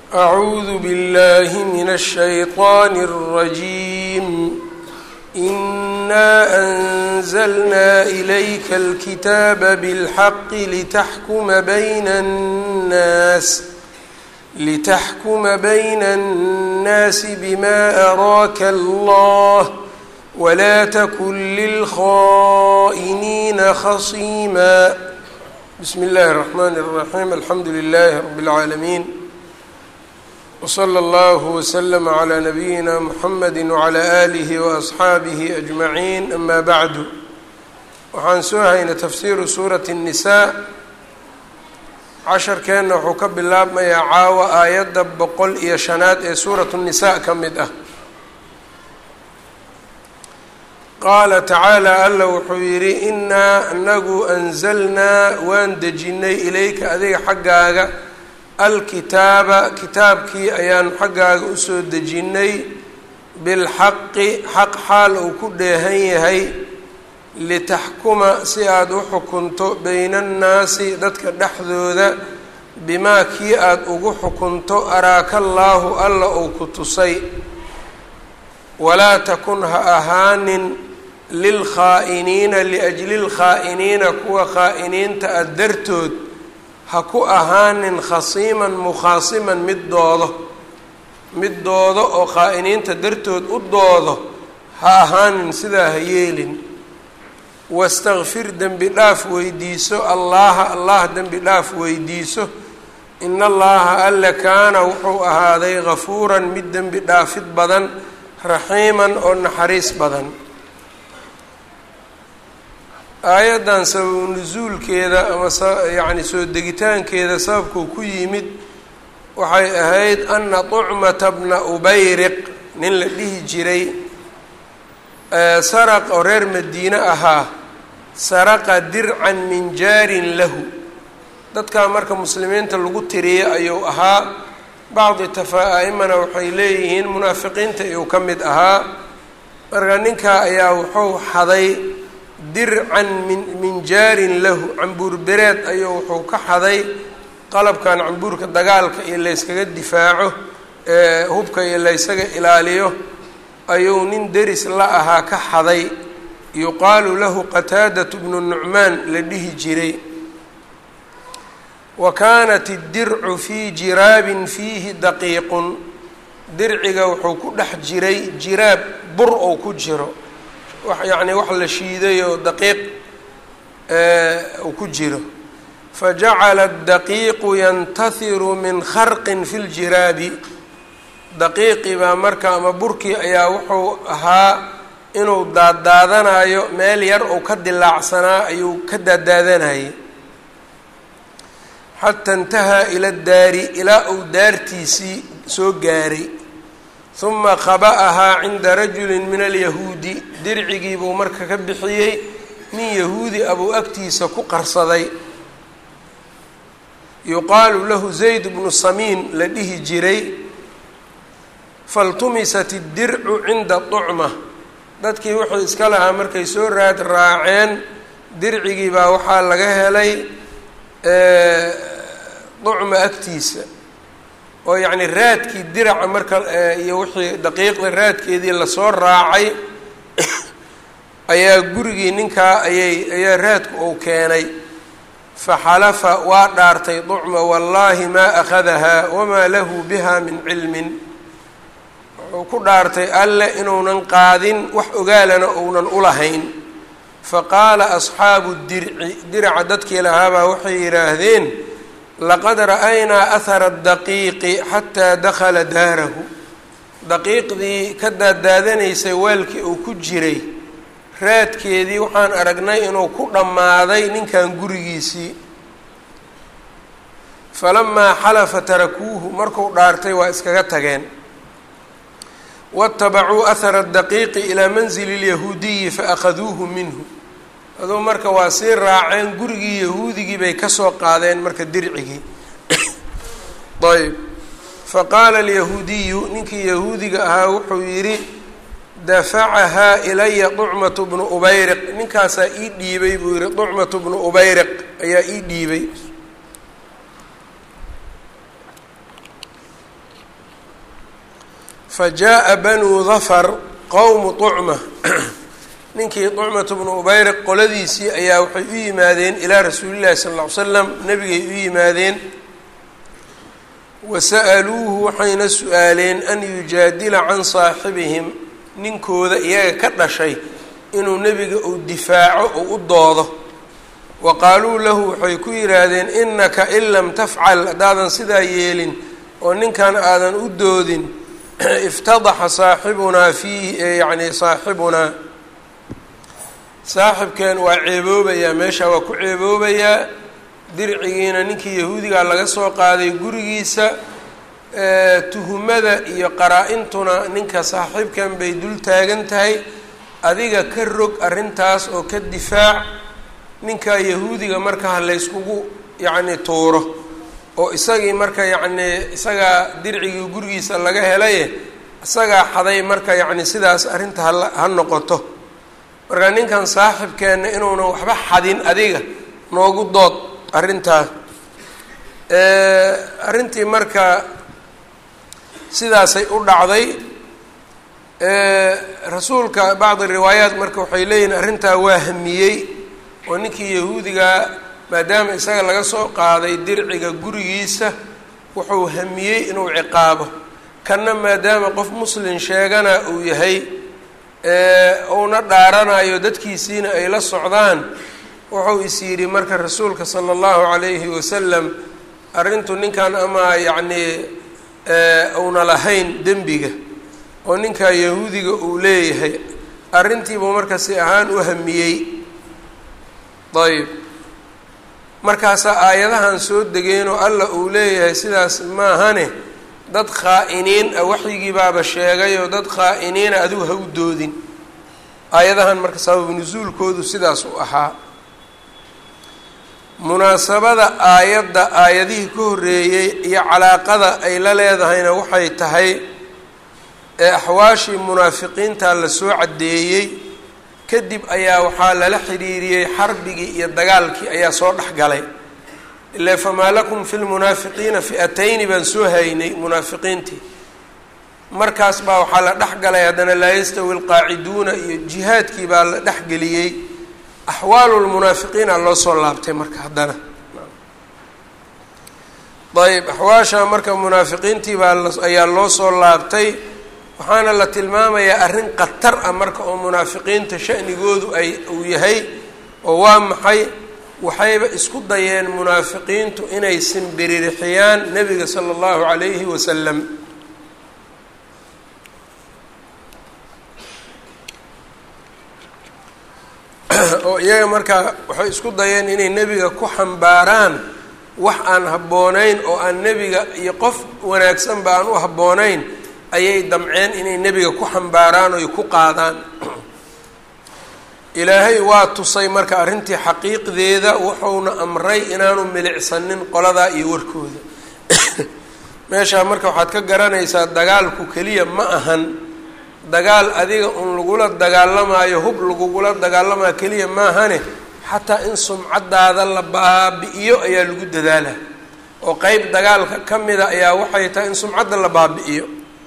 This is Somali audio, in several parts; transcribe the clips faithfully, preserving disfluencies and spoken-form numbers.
أعوذ بالله من الشيطان الرجيم إنا أنزلنا إليك الكتاب بالحق لتحكم بين الناس لتحكم بين الناس بما أراك الله ولا تكن للخائنين خصيما. بسم الله الرحمن الرحيم. الحمد لله رب العالمين وصلى الله وسلم على نبينا محمد وعلى آله وأصحaabihi أجمعين. أما بعد, waxaan soo haynay tafsiiru suurati النisaa. casharkeenna wuxuu ka bilaabmayaa caawa aayadda boqol iyo shanaad ee suuratu النisaa ka mid ah. qaala tacaalى alla wuxuu yidhi inaa anagu anzalnaa waan dejinnay ilayka adiga xaggaaga alkitaaba kitaabkii ayaanu xaggaaga usoo dejinnay bilxaqi xaq xaal uu ku dheehan yahay litaxkuma si aada u xukunto bayna annaasi dadka dhexdooda bimaa kii aada ugu xukunto araaka allaahu alla uu ku tusay walaa takun ha ahaanin lilkhaa'iniina liajli lkhaa'iniina kuwa khaa'iniinta ah dartood ha ku ahaanin khasiiman mukhaasiman mid doodo mid doodo oo khaa'iniinta dartood u doodo ha ahaanin sidaa ha yeelin. wastakfir dembi dhaaf weydiiso allaha allah dembi dhaaf weydiiso in allaha alle kaana wuxuu ahaaday gafuuran mid dembi dhaafid badan raxiiman oo naxariis badan. aayaddan sababu nusuulkeeda ama yacni soo degitaankeeda sababkuu ku yimid waxay ahayd ana tucmata bna ubayriq nin la dhihi jiray saraq oo reer madiine ahaa saraqa dircan min jaarin lahu. dadkaa marka muslimiinta lagu tiriyey ayuu ahaa. bacdi tafaa-imana waxay leeyihiin munaafiqiinta iyuu ka mid ahaa. marka ninkaa ayaa wuxuu xaday dircan min min jaarin lahu, cambuur bereed ayuu wuxuu ka xaday qalabkan cambuurka dagaalka iyo layskaga difaaco ee hubka iyo laysaga ilaaliyo ayuu nin deris la ahaa ka xaday. yuqaalu lahu qataadatu bnu nucmaan la dhihi jiray. wa kaanat iddircu fii jiraabin fiihi daqiiqun, dirciga wuxuu ku dhex jiray jiraab bur ou ku jiro, wax yacni wax la shiiday oo daqiiq uu ku jiro. fajacala daqiiqu yantahiru min kharqin fi ljiraabi, daqiiqii baa marka ama burkii ayaa wuxuu ahaa inuu daaddaadanayo meel yar uu ka dilaacsanaa ayuu ka daadaadanayay. xataa intahaa ila daari, ilaa uu daartiisii soo gaaray. huma khaba'ahaa cinda rajulin min alyahuudi, dircigii buu marka ka bixiyey nin yahuudi abuu agtiisa ku qarsaday. yuqaalu lahu zayd bnu samiin la dhihi jiray. faltumisat iddircu cinda tucma, dadkii wuxuu iska lahaa markay soo raad raaceen dircigii baa waxaa laga helay tucma agtiisa, oo yacni raadkii diraca marka iyo wixii daqiiqda raadkeedii lasoo raacay ayaa gurigii ninkaa ayay ayaa raadku uu keenay. faxalafa waa dhaartay tucma wallaahi maa akhadahaa wamaa lahu biha min cilmin, wuxuu ku dhaartay alle inuunan qaadin wax ogaalana ounan ulahayn. faqaala asxaabu dirci, diraca dadkii lahaabaa waxay yidhaahdeen laqad ra'aynaa ahara daqiiqi xataa dakhala daarahu, daqiiqdii ka daadaadanaysay weelkii uu ku jiray raadkeedii waxaan aragnay inuu ku dhammaaday ninkan gurigiisii. falamaa xalafa tarakuuhu, markuu dhaartay waa iskaga tageen. waاtabacuu ahara daqiiqi ilaa manzili اlyahuudiyi faakhaduuhu minhu, aduu marka waa sii raaceen gurigii yahuudigii bay kasoo qaadeen marka dircigii. ayb faqaala alyahuudiyu, ninkii yahuudiga ahaa wuxuu yidhi dafacahaa ilaya tucmatu bnu ubayriq, ninkaasaa ii dhiibay buu yihi, tucmatu bnu ubayriq ayaa ii dhiibay. fajaءa banuu dafar qowmu طucma ninkii طucmata bnu ubayriq qoladiisii ayaa waxay u yimaadeen ilaa rasuuli llahi sala lla ly slam nebigay u yimaadeen wasa'aluuhu waxayna su-aaleen an yujaadila can saaxibihim ninkooda iyaga ka dhashay inuu nebiga uu difaaco oo u doodo wa qaaluu lahu waxay ku yidhaahdeen inaka in lam tafcal haddaadan sidaa yeelin oo ninkan aadan u doodin iftadaxa saaxibunaa fiihi yacni saaxibunaa saaxibkeen waa ceeboobayaa meesha waa ku ceeboobayaa dircigiina ninkii yahuudigaa laga soo qaaday gurigiisa tuhumada iyo qaraa-intuna ninka saaxiibkan bay dul taagan tahay adiga ka rog arrintaas oo ka difaac ninkaa yahuudiga marka ha layskugu yacni tuuro oo isagii marka yacni isagaa dircigii gurigiisa laga helaye isagaa xaday marka yacni sidaas arrinta hala ha noqoto marka ninkan saaxibkeenna inuunan waxba xadin adiga noogu dood arrintaas arrintii marka sidaasay u dhacday rasuulka bacdi riwaayaat marka waxay leeyihin arrintaa waa hamiyey oo ninkii yahuudigaa maadaama isaga laga soo qaaday dirciga gurigiisa wuxuu hamiyey inuu ciqaabo kanna maadaama qof muslin sheegana uu yahay uuna dhaaranayo dadkiisiina ay la socdaan wuxuu is yidhi marka rasuulka sala allahu calayhi wasalam arrintu ninkan ama yacnii uuna lahayn dembiga oo ninkaa yahuudiga uu leeyahay arrintiibuu marka si ahaan u hamiyey ayb markaasaa aayadahan soo degeenoo alla uu leeyahay sidaas maahane dad khaa-iniin ah waxyigii baaba sheegay oo dad khaa-iniina adigu ha u doodin aayadahan marka sababu nusuulkoodu sidaas u ahaa munaasabada aayadda aayadihii ka horreeyey iyo calaaqada ay la leedahayna waxay tahay ee axwaashii munaafiqiinta la soo caddeeyey kadib ayaa waxaa lala xidhiiriyey xarbigii iyo dagaalkii ayaa soo dhex galay ilaa famaa lakum fi lmunaafiqiina fi'atayni baan soo haynay munaafiqiintii markaas baa waxaa la dhex galay haddana laa yastawi lqaaciduuna iyo jihaadkii baa la dhex geliyey axwaalu lmunaafiqiina loo soo laabtay marka haddana ayb axwaasha marka munaafiqiintii baa ayaa loo soo laabtay waxaana la tilmaamayaa arrin khatar ah marka oo munaafiqiinta sha'nigoodu ay uu yahay oo waa maxay waxayba isku dayeen munaafiqiintu inay simbiririxiyaan nebiga sala allahu calayhi wasalam oo iyaga markaa waxay isku dayeen inay nebiga ku xambaaraan wax aan habboonayn oo aan nebiga iyo qof wanaagsanba aan u habboonayn ayay damceen inay nebiga ku xambaaraan oy ku qaadaan ilaahay waa tusay marka arrintii xaqiiqdeeda wuxuuna amray inaanu milicsanin qoladaa iyo warkooda meeshaa marka waxaad ka garanaysaa dagaalku keliya ma ahan dagaal adiga un lagula dagaalamaayo hub lagugula dagaalamayo keliya maahane xataa in sumcaddaada la baabi'iyo ayaa lagu dadaalaa oo qeyb dagaalka ka mida ayaa waxay tahay in sumcadda la baabi'iyo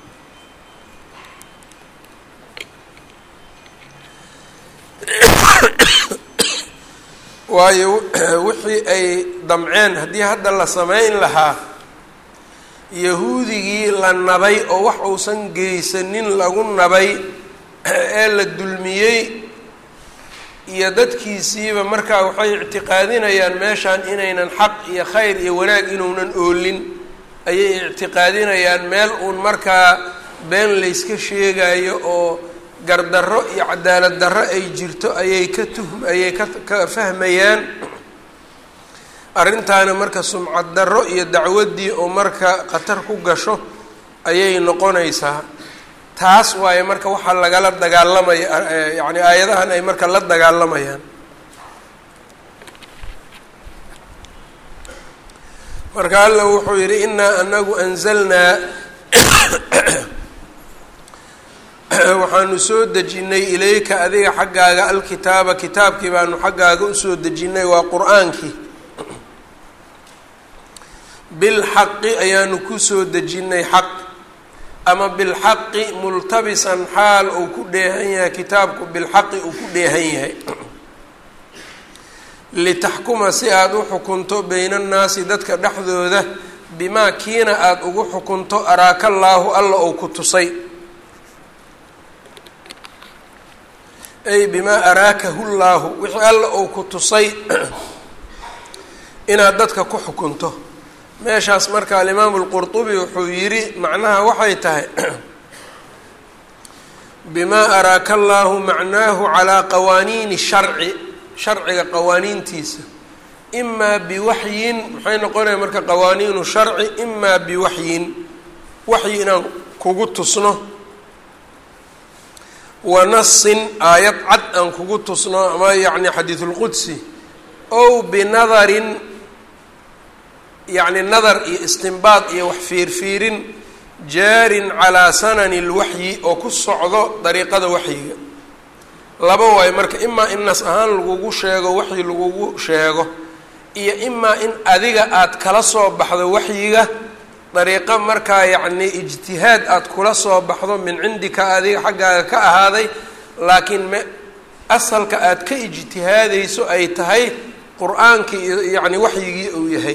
waayo wixii ay damceen haddii hadda la samayn lahaa yahuudigii la nabay oo wax uusan geysanin lagu nabay ee la dulmiyey iyo dadkiisiiba markaa waxay ictiqaadinayaan meeshaan inaynan xaq iyo khayr iyo wanaag inuunan oolin ayay ictiqaadinayaan meel uun markaa been layska sheegayo oo gardarro iyo cadaalad darro ay jirto ayay ka tuhm ayay ka ka fahmayaan arrintaana marka sumcad darro iyo dacwaddii oo marka khatar ku gasho ayay noqonaysaa taas waaye marka waxaa lagala dagaalamaya yacni aayadahan ay marka la dagaalamayaan marka alla wuxuu yidhi innaa anagu anzalnaa waxaanu soo dejinnay ilayka adiga xaggaaga alkitaaba kitaabkii baanu xaggaaga usoo dejinnay waa qur-aankii bilxaqi ayaanu kusoo dejinnay xaq ama bilxaqi multabisan xaal uu ku dheehan yahay kitaabku bilxaqi uu ku dheehan yahay litaxkuma si aada u xukunto bayna annaasi dadka dhexdooda bimaa kiina aada ugu xukunto araaka allaahu alla ou ku tusay ay bimaa araakahu llaahu wixii alla ou ku tusay inaad dadka ku xukunto. meeshaas marka alimaamu lqurtubi wuxuu yidhi macnaha waxay tahay bimaa araaka allaahu macnaahu calaa qawaaniini sharci, sharciga qawaaniintiisa, imaa biwaxyin maxay noqonaya marka qawaaniinu sharci, imaa biwaxyin waxyi inaan kugu tusno, wa nasin aayad cad aan kugu tusno ama yacni xadiidulqudsi, ow binadarin yacni nadar iyo istinbaad iyo wax fiirfiirin jaarin calaa sanani lwaxyi oo ku socdo dariiqada waxyiga. laba waayo marka, imaa in nas ahaan lagugu sheego waxyi lagugu sheego, iyo imaa in adiga aada kala soo baxdo waxyiga dariiqo markaa yacni ijtihaad aada kula soo baxdo min cindika adiga xaggaaga ka ahaaday, laakiin me asalka aada ka ijtihaadayso ay tahay qur-aankii iyo yacni waxyigii uu yahay.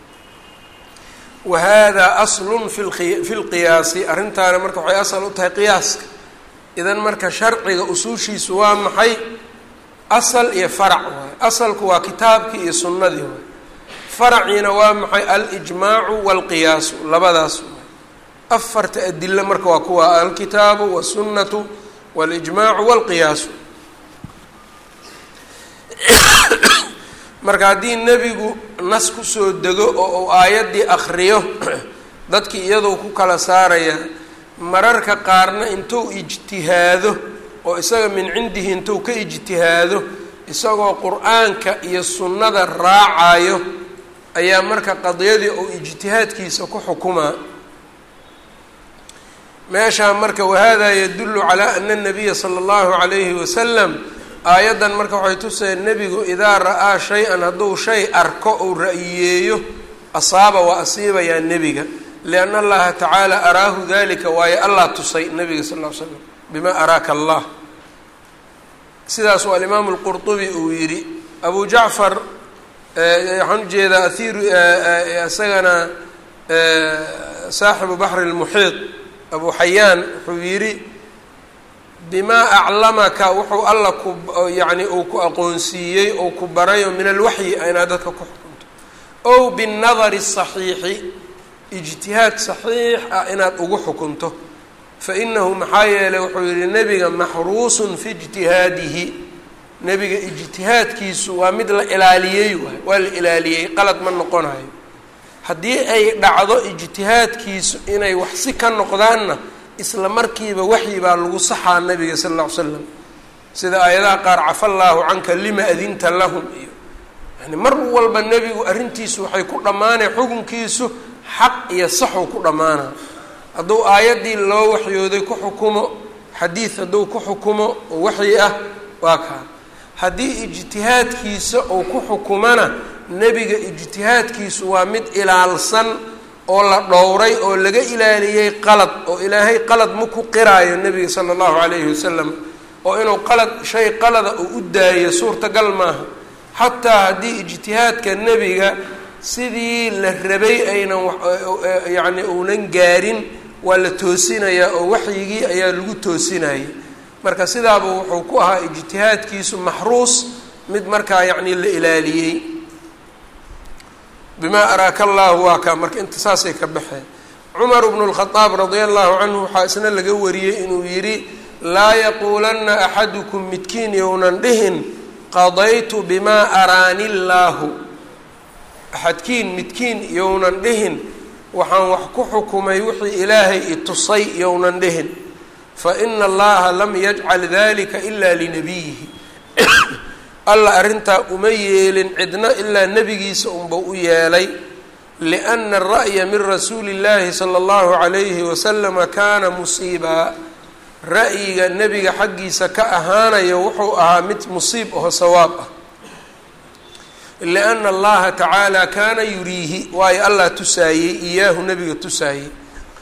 wa hada aslun fi fi lqiyaasi, arrintaana marka waxay asal u tahay qiyaaska. idan marka sharciga usuushiisu waa maxay? asal iyo farac waay. asalku waa kitaabkii iyo sunnadii waay, faraciina waa maxay? alijmaacu waalqiyaasu, labadaas waay. afarta adilo marka waa kuwa alkitaabu wasunnatu waalijmaacu waalqiyaasu. marka haddii nebigu nas kusoo dego oo uu aayaddii akriyo dadkii iyadoo ku kala saaraya, mararka qaarna intuu ijtihaado oo isaga min cindihi intuu ka ijtihaado isagoo qur-aanka iyo sunnada raacayo ayaa marka qadiyadii uu ijtihaadkiisa ku xukumaa. meeshaa marka wahada yadullu calaa ana anabiya sala allahu calayhi wasalam, aayaddan marka waxay tuseen nebigu idaa ra'aa shay-an hadduu shay arko ou ra'yiyeeyo asaaba waa asiibayaa nebiga, lianna allaha tacaala araahu dalika, waayo allah tusay nebiga sal ll ly slam bimaa araaka allah. sidaasuu alimaamu lqurtubi uu yidhi. abu jacfar waxaan ujeedaa ahiir isagana saaxibu baxri lmuxiid abu xayaan wuxuu yidhi bimaa aclamaka wuxuu alla ku yacni uu ku aqoonsiiyey oo ku barayo min alwaxyi inaad dadka ku xukunto, ow binnadari saxiixi ijtihaad saxiix ah inaad ugu xukunto. fa inahu maxaa yeelay wuxuu yihi nebiga maxruusun fi ijtihaadihi, nebiga ijtihaadkiisu waa mid la ilaaliyey waay, waa la ilaaliyey, qalad ma noqonayo. haddii ay dhacdo ijtihaadkiisu inay wax si ka noqdaanna isla markiiba waxyi baa lagu saxaa nabiga sala alla ly slam, sida aayadaha qaar cafa allaahu canka lima adinta lahum iyo yani mar walba nebigu arrintiisu waxay ku dhammaanay xukunkiisu xaq iyo saxuu ku dhammaana. hadduu aayaddii loo waxyooday ku xukumo, xadiid hadduu ku xukumo oo waxyi ah waa kaa. haddii ijtihaadkiisa uu ku xukumana nebiga ijtihaadkiisu waa mid ilaalsan oo la dhowray oo laga ilaaliyey qalad, oo ilaahay qalad ma ku qiraayo nebiga sala allahu calayhi wasalam, oo inuu qalad shay qalada uu u daayo suurtagal maaha. xataa haddii ijtihaadka nebiga sidii la rabay aynan yacni uunan gaarin waa la toosinayaa oo waxyigii ayaa lagu toosinayay. marka sidaaba wuxuu ku ahaa ijtihaadkiisu maxruus, mid markaa yacni la ilaaliyey. bimaa araaka allahu waa kaa marka inta saasay ka baxeen. cumar bnu lkhadaab radia allahu canhu waxaa isna laga wariyey inuu yidhi laa yaquulanna axadukum midkiin younan dhihin qadaytu bimaa araani llaahu, axadkiin midkiin younan dhihin waxaan wax ku xukumay wixii ilaahay itusay younan dhihin, fa ina allaha lam yajcal dalika ilaa linabiyihi, alla arrintaa uma yeelin cidna ilaa nebigiisa unba u yeelay. lianna ara'ya min rasuuli llaahi sala allahu calayhi wasalama kaana musiibaa, ra'yiga nebiga xaggiisa ka ahaanayo wuxuu ahaa mid musiib aho sawaab ah. lianna allaha tacaala kaana yuriihi, waayo allah tusaayey iyaahu nebiga tusaayey.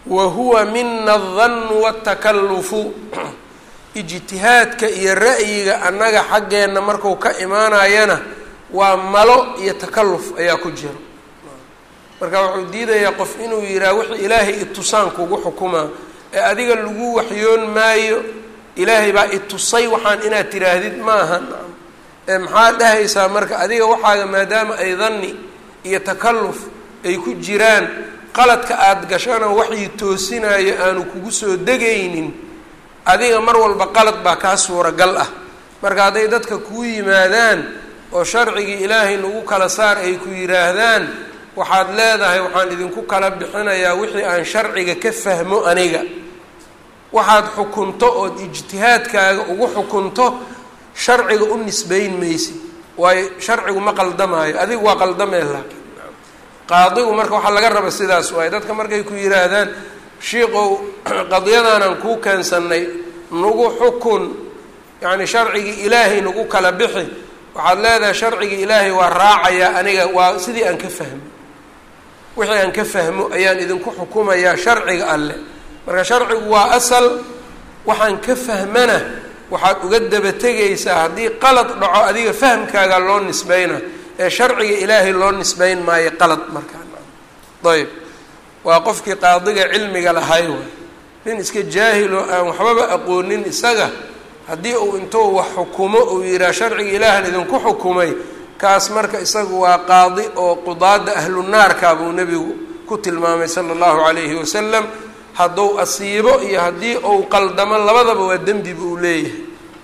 wa huwa mina adannu waatakalufu ijtihaadka iyo ra'yiga annaga xaggeenna marku ka imaanayana waa malo iyo takalluf ayaa ku jira. marka wuxuu diidayaa qof inuu yiraa wixii ilaahay itusaan kugu xukumaa ee adiga lagu waxyoon maayo, ilaahay baa itusay waxaan inaad tiraahdid maaha. ee maxaa dhahaysaa marka adiga waxaaga maadaama ay danni iyo takalluf ay ku jiraan, qaladka aada gashana waxii toosinayo aanu kugu soo degaynin, adiga mar walba qalad baa kaa suuragal ah. marka hadday dadka kuu yimaadaan oo sharcigii ilaahay nagu kala saar ay ku yidhaahdaan, waxaad leedahay waxaan idinku kala bixinayaa wixii aan sharciga ka fahmo aniga. waxaad xukunto ood ijtihaadkaaga ugu xukunto sharciga u nisbayn maysid, waayo sharcigu ma qaldamaayo, adigu waa qaldamee. laakiin qaadigu marka waxaa laga raba sidaas waaye. dadka markay ku yidhaahdaan shiikow qadiyadaanaan kuu keensannay nagu xukun, yacni sharcigii ilaahay nagu kala bixi, waxaad leedahay sharcigii ilaahay waa raacayaa aniga, waa sidii aan ka fahmo, wixii aan ka fahmo ayaan idinku xukumayaa sharciga alleh. marka sharcigu waa asal, waxaan ka fahmana waxaad uga daba tegaysaa haddii qalad dhaco adiga fahamkaaga loo nisbayna, ee sharciga ilaahay loo nisbayn maayo qalad markaa. ayb waa qofkii qaadiga cilmiga lahay waay. nin iska jaahiloo aan waxbaba aqoonin isaga haddii uu intuu wax xukumo uu yihaa sharciga ilaahan idinku xukumay, kaas marka isagu waa qaadi oo qudaada ahlu naarka buu nebigu ku tilmaamay sala allahu calayhi wasalam. hadduu asiibo iyo haddii uu qaldamo labadaba waa dembi buu leeyahay.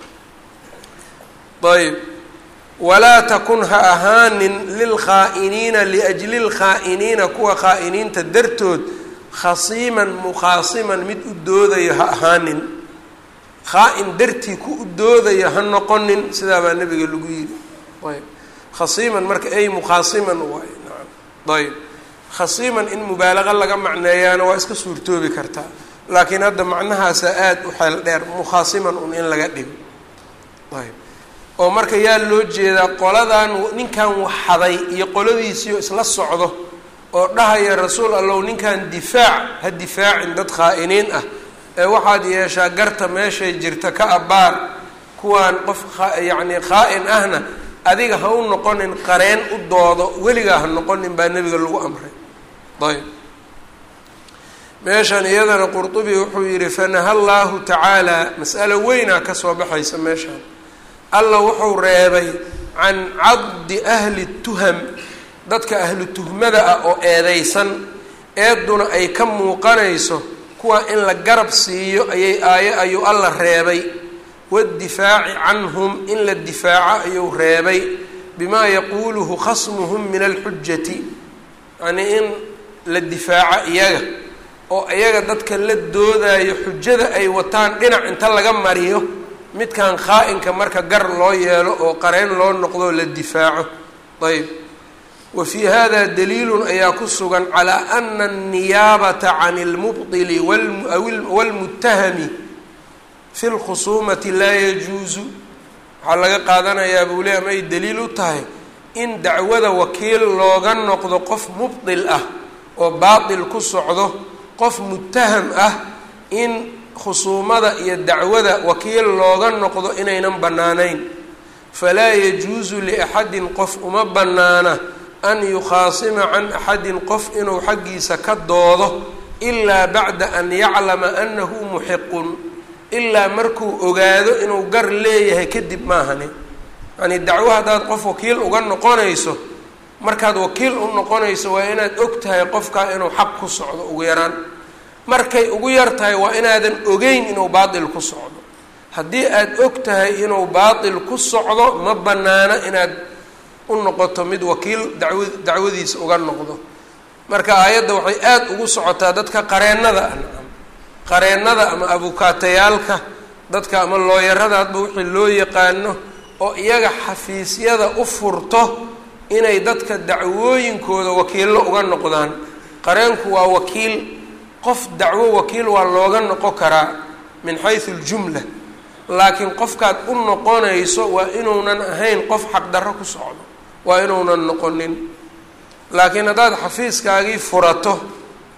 ayb walaa takun ha ahaanin lilkhaa'iniina liajli lkhaa'iniina kuwa khaa'iniinta dartood khasiiman mukhaasiman mid u doodayo ha ahaanin. khaa-in dartii ku u doodayo ha noqonin, sidaa baa nabiga lagu yidhi. ayb khasiiman marka ay mukhaasiman waay. naam ayb khasiiman in mubaalaqa laga macneeyaana waa iska suurtoobi kartaa, laakiin hadda macnahaasa aada u xeel dheer, mukhaasiman un in laga dhigo. ayb oo marka yaa loo jeedaa qoladan ninkan waxaday iyo qoladiisiio isla socdo oo dhahaya rasuul allow ninkan difaac ha difaacin dad khaa'iniin ah, ee waxaad yeeshaa garta meeshay jirta ka abbaar, kuwaan qof yacni khaa-in ahna adiga ha u noqonin qareen u doodo, weligaa ha noqonin baa nebiga lagu amray. ayb meeshan iyadana qurtubi wuxuu yidhi fanaha allahu tacaala, mas'alo weynaa ka soo baxaysa meeshaan. alla wuxuu reebay can cabdi ahli tuham, dadka ahlu tuhmada ah oo eedeysan, eeduna ay ka muuqanayso kuwa in la garab siiyo ayay aayo ayuu alla reebay. waddifaaci canhum, in la difaaco ayuu reebay, bimaa yaquuluhu khasmuhum min alxujati, yacnii in la difaaco iyaga oo iyaga dadka la doodayo xujada ay wataan dhinac inta laga mariyo, midkan khaa-inka marka gar loo yeelo oo qareen loo noqdo la difaaco. ayb wa fii hada daliilun ayaa ku sugan calaa ana anniyaabata can اlmubطili wاlmutahami fi lkhusuumati laa yajuusu. waxaa laga qaadanayaa buu le ama ay daliil u tahay in dacwada wakiil looga noqdo qof mubdil ah oo baatil ku socdo, qof mutaham ah in khusuumada iyo dacwada wakiil looga noqdo inaynan bannaanayn. falaa yajuusu liaxadin qof uma bannaana an yukhaasima can axadin qof inuu xaggiisa ka doodo ilaa bacda an yaclama annahu muxiqun, ilaa markuu ogaado inuu gar leeyahay kadib maahani. yacnii dacwo haddaad qof wakiil uga noqonayso, markaad wakiil u noqonayso waa inaad og tahay qofkaa inuu xaq ku socdo ugu yaraan. markay ugu yar tahay waa inaadan ogeyn inuu baatil ku socdo. haddii aada og tahay inuu baatil ku socdo, ma bannaana inaad u noqoto mid wakiil dawa dacwadiisa uga noqdo. marka aayadda waxay aada ugu socotaa dadka qareennada ah, qareennada ama abukaatayaalka, dadka ama looyarada hadba wixii loo yaqaano, oo iyaga xafiisyada u furto inay dadka dacwooyinkooda wakiillo uga noqdaan. qareenku waa wakiil, qof dacwo wakiil waa looga noqon karaa min xaysu aljumla, laakiin qofkaad u noqonayso waa inuunan ahayn qof xaqdarro ku socdo, waa inuunan noqonin. laakiin haddaad xafiiskaagii furato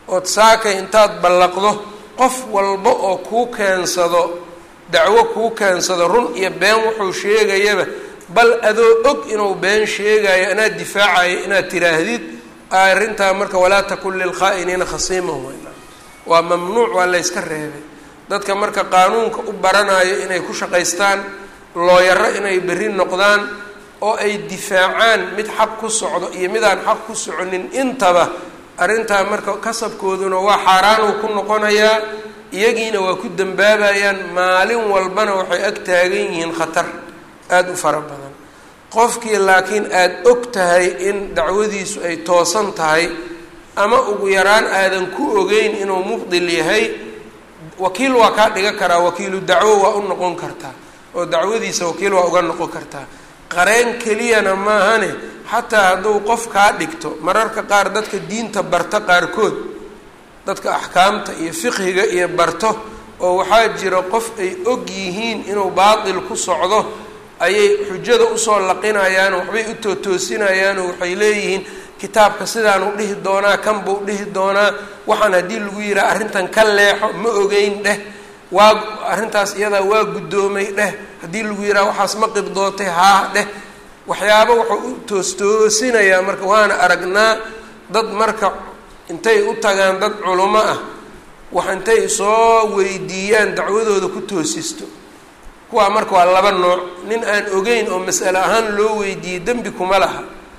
ood saakay intaad ballaqdo qof walba oo kuu keensado dacwo kuu keensado run iyo been wuxuu sheegayaba bal adoo og inuu been sheegayo inaad difaacayo inaad tiraahdid arrintaa marka walaa takun lilkhaa'iniina khasiiman weyna waa mamnuuc, waa la yska reebay. dadka marka qaanuunka u baranayo inay ku shaqaystaan looyaro inay berri noqdaan oo ay difaacaan mid xaq ku socdo iyo midaan xaq ku soconin intaba arrintaa marka kasabkooduna waa xaaraanuu ku noqonayaa, iyagiina waa ku dambaabayaan, maalin walbana waxay ag taagan yihiin khatar aada u fara badan. qofkii laakiin aada og tahay in dacwadiisu ay toosan tahay ama ugu yaraan aadan ku ogeyn inuu mubdil yahay, wakiil waa kaa dhigan karaa, wakiilu dacwo waa u noqon kartaa oo dacwadiisa wakiil waa uga noqon kartaa. qareen keliyana maahane xataa hadduu qof kaa dhigto, mararka qaar dadka diinta barta qaarkood, dadka axkaamta iyo fiqhiga iyo barto, oo waxaa jira qof ay og yihiin inuu baatil ku socdo ayay xujada usoo laqinayaan, waxbay u tootoosinayaan oo waxay leeyihiin kitaabka sidaanu dhihi doonaa, kan buu dhihi doonaa, waxaan haddii lagu yihaha arrintan ka leexo ma ogeyn dheh, waa arrintaas iyadaa waa guddoomay dheh, haddii lagu yidhaha waxaas ma qibdootay haa dheh, waxyaaba wuxuu u toostoosinayaa. marka waana aragnaa dad marka intay u tagaan dad culamo ah wax intay soo weydiiyaan dacwadooda ku toosisto, kuwaa marka waa laba nooc. nin aan ogeyn oo mas'ale ahaan loo weydiiyey dembi kuma laha,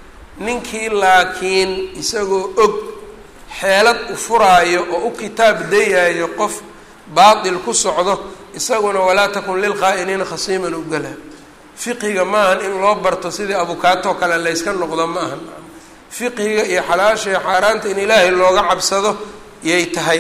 ninkii laakiin isagoo og xeelad u furaayo oo u kitaab dayaayo qof baatil ku socdo, isaguna walaa takun lilkhaa'iniina khasiiman u gala. fiqhiga maahan in loo barto sidii abukaatoo kale layska noqdo ma ahan. fiqhiga iyo xalaasha iyo xaaraanta in ilaahay looga cabsado yay tahay.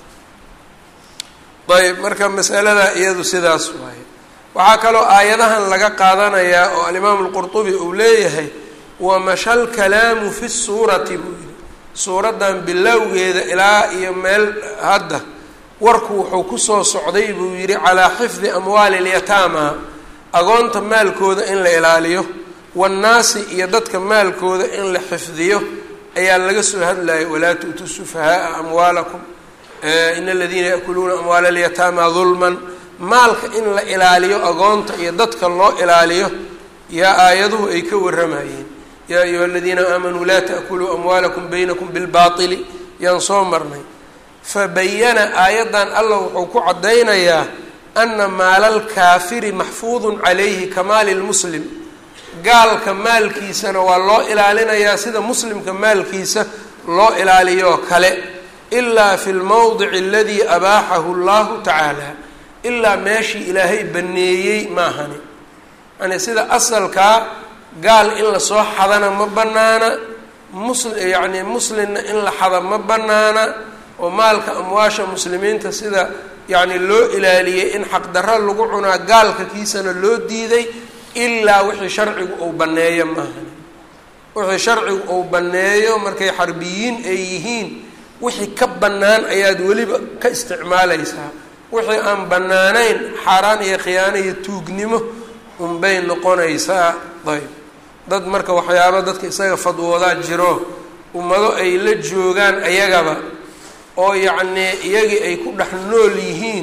ayb marka masalada iyadu sidaas waaye. waxaa kaloo aayadahan laga qaadanayaa oo alimaamu lqurtubi uu leeyahay wamashal kalaamu fi suurati buu yihi, suuraddan bilowgeeda ilaa iyo meel hadda warku wuxuu kusoo socday buu yidhi calaa xifdi amwaali lyataama, agoonta maalkooda in la ilaaliyo, wannaasi iyo dadka maalkooda in la xifdiyo ayaa laga soo hadlayay. walaa tu'tuu sufahaaa amwaalakum ina aladiina yaakuluuna amwaala alyataama dulman, maalka in la ilaaliyo agoonta iyo dadka loo ilaaliyo yaa aayaduhu ay ka warramayeen. yaa ayuha aladiina aamanuu laa ta'kuluu amwaalakum baynakum bilbaatili yaan soo marnay. fabayana aayaddan allah wuxuu ku caddaynayaa ana maalalkaafiri maxfuudun calayhi ka maali lmuslim, gaalka maalkiisana waa loo ilaalinayaa sida muslimka maalkiisa loo ilaaliyoo kale, ilaa fi lmowdici aladii abaaxahu allahu tacaala, ilaa meeshii ilaahay baneeyey maahani. yani sida asalkaa gaal in lasoo xadana ma banaana, mus yani muslimna in la xada ma banaana, oo maalka amwaasha muslimiinta sida yacni loo ilaaliyey in xaqdarro lagu cunaa gaalka kiisana loo diiday, ilaa wixii sharcigu uu banneeyo maahan. wixii sharcigu uu banneeyo markay xarbiyiin ay yihiin, wixii ka bannaan ayaad weliba ka isticmaalaysaa. wixii aan bannaanayn xaaraan iyo khiyaano iyo tuugnimo unbay noqonaysaa. ayb dad marka waxyaaba dadka isaga fadwoodaa jiro, ummado ay la joogaan ayagaba oo yacnii iyagii ay ku dhex nool yihiin,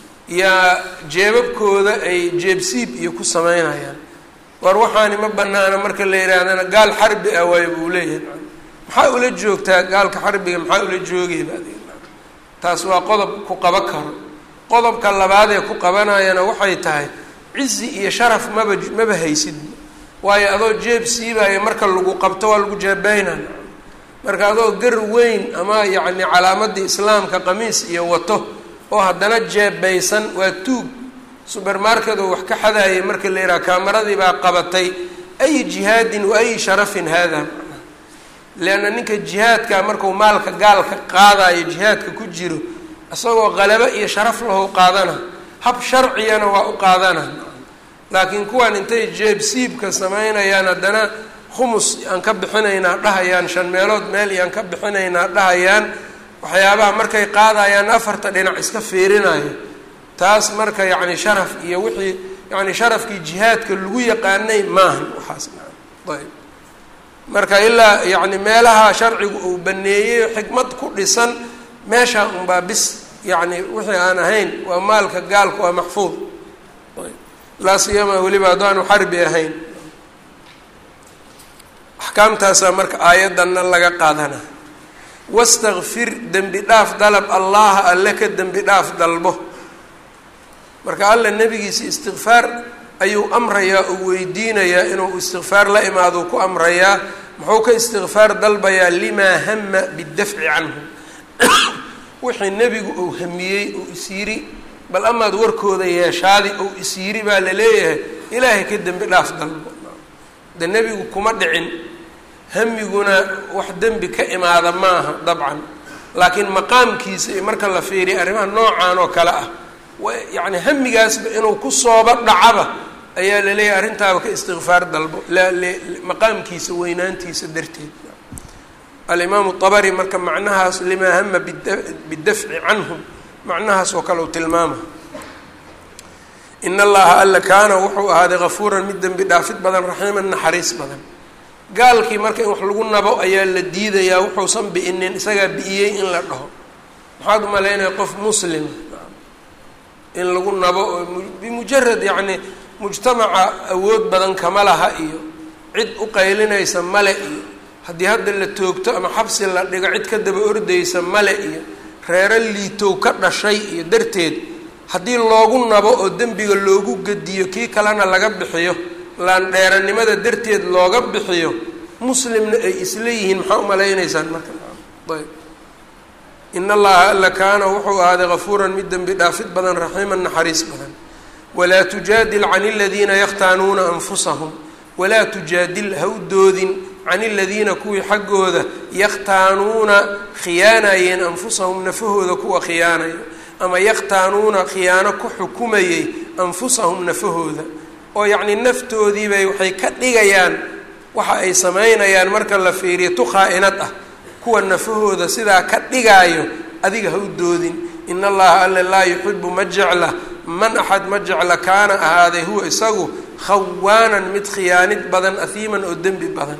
yaa jeebabkooda ay jeebsiib iyo ku samaynayaan. war waxaani ma banaana marka la yidhaahdana gaal xarbi ah waay buu leeyahay. maxaa ula joogtaa gaalka xarbiga, maxaa ula joogayba adig? taas waa qodob ku qaba karo. qodobka labaad ee ku qabanayana waxay tahay cizi iyo sharaf maba maba haysid, waayo adoo jeeb siibaya marka lagu qabto waa lagu jeebeynaa. marka adoo gar weyn ama yacni calaamadii islaamka qamiis iyo wato oo haddana jeebaysan waa tuug. supermarket oo wax ka xadaayay marka la yidhaha kaameradii baa qabatay, ay jihaadin wa ay sharafin haada. leanna ninka jihaadka markuu maalka gaalka qaadayo jihaadka ku jiro, isagoo qalabo iyo sharaf lahu qaadana, hab sharciyana waa u qaadana. laakiin kuwan intay jeeb siibka samaynayaan haddana khumus aan ka bixinaynaa dhahayaan, shan meelood meel iyaan ka bixinaynaa dhahayaan, waxyaabaha markay qaadayaan afarta dhinac iska fiirinayo. taas marka yacni sharaf iyo wixii yacni sharafkii jihaadka lagu yaqaanay maahan waxaas. ayb marka ilaa yacni meelaha sharcigu uu baneeyey xikmad ku dhisan meeshaa unbaa bis yacni wixii aan ahayn waa maalka gaalka waa maxfuud laa siyama weliba haddaanu xarbi ahayn. axkaamtaasaa marka aayaddanna laga qaadana. wastakfir dembi dhaaf dalab allaha alle ka dembi dhaaf dalbo. marka alle nebigiisa istikfaar ayuu amrayaa uu weydiinayaa inuu istikfaar la imaadou ku amrayaa. muxuu ka istikfaar dalbayaa? limaa hama bidafci canhu wixii nebigu uu hamiyey uu is yiri bal amaad warkooda yeeshaadi uu is yiri baa la leeyahay ilaahay ka dembi dhaaf dalbo. de nebigu kuma dhicin hamiguna wax dembi ka imaada maaha dabcan, laakiin maqaamkiisa iyo marka la fiiriya arrimaha noocan oo kale ah yacni hamigaasba inuu ku sooba dhacaba ayaa la leeyahay arrintaaba ka istikfaar dalbo maqaamkiisa weynaantiisa darteed. alimaamu طabari marka macnahaas limaa hama bidafci canhum macnahaas oo kale u tilmaama. in allaha alla kaana wuxuu ahaaday gafuuran mid dembi dhaafid badan raxiiman naxariis badan. gaalkii marka in wax lagu nabo ayaa la diidayaa wuxuusan bi'inin isagaa bi'iyey in la dhaho. maxaad umalaynaya qof muslim in lagu nabo oo bimujarad yacni mujtamaca awood badan kama laha iyo cid u qaylinaysa male iyo haddii hadda la toogto ama xabsi la dhigo cid ka daba ordaysa male iyo reero liitow ka dhashay iyo darteed haddii loogu nabo oo dembiga loogu gediyo kii kalena laga bixiyo laandheeranimada darteed looga bixiyo muslimna ay isla yihiin maxaa umalaynaysaan marka? ayb in allaha alla kaana wuxuu ahaaday gafuuran mid dembi dhaafid badan raxiiman naxariis badan. walaa tujaadil can aladiina yakhtaanuuna anfusahum walaa tujaadil ha u doodin can aladiina kuwii xaggooda yakhtaanuuna khiyaanayeen anfusahum nafahooda kuwa khiyaanayo ama yakhtaanuuna khiyaano ku xukumayey anfusahum nafahooda oo yacni naftoodiibay waxay ka dhigayaan waxa ay samaynayaan marka la fiiriyo tu khaa-inad ah kuwa nafahooda sidaa ka dhigaayo adiga ha u doodin. in allaha alle laa yuxibu ma jecla man axad ma jecla kaana ahaaday huwa isagu khawaanan mid khiyaanid badan ahiiman oo dembi badan.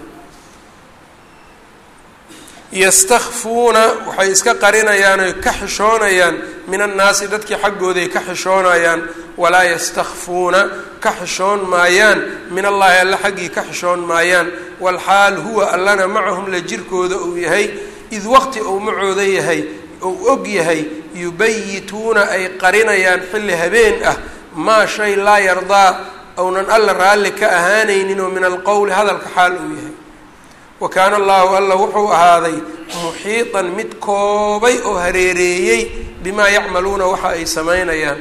yastakfuuna waxay iska qarinayaan oy ka xishoonayaan min annaasi dadkii xaggooday ka xishoonayaan walaa yastakfuuna ka xishoon maayaan min allahi alla xaggii ka xishoon maayaan walxaal huwa allana macahum la jirkooda uu yahay id waqti uu macooda yahay ou og yahay yubayituuna ay qarinayaan xilli habeen ah maa shay laa yardaa ounan alla raalli ka ahaanaynin oo min alqowli hadalka xaal uu yahay. wa kaana allahu alla wuxuu ahaaday muxiiطan mid koobay oo hareereeyey bimaa yacmaluuna waxa ay samaynayaan.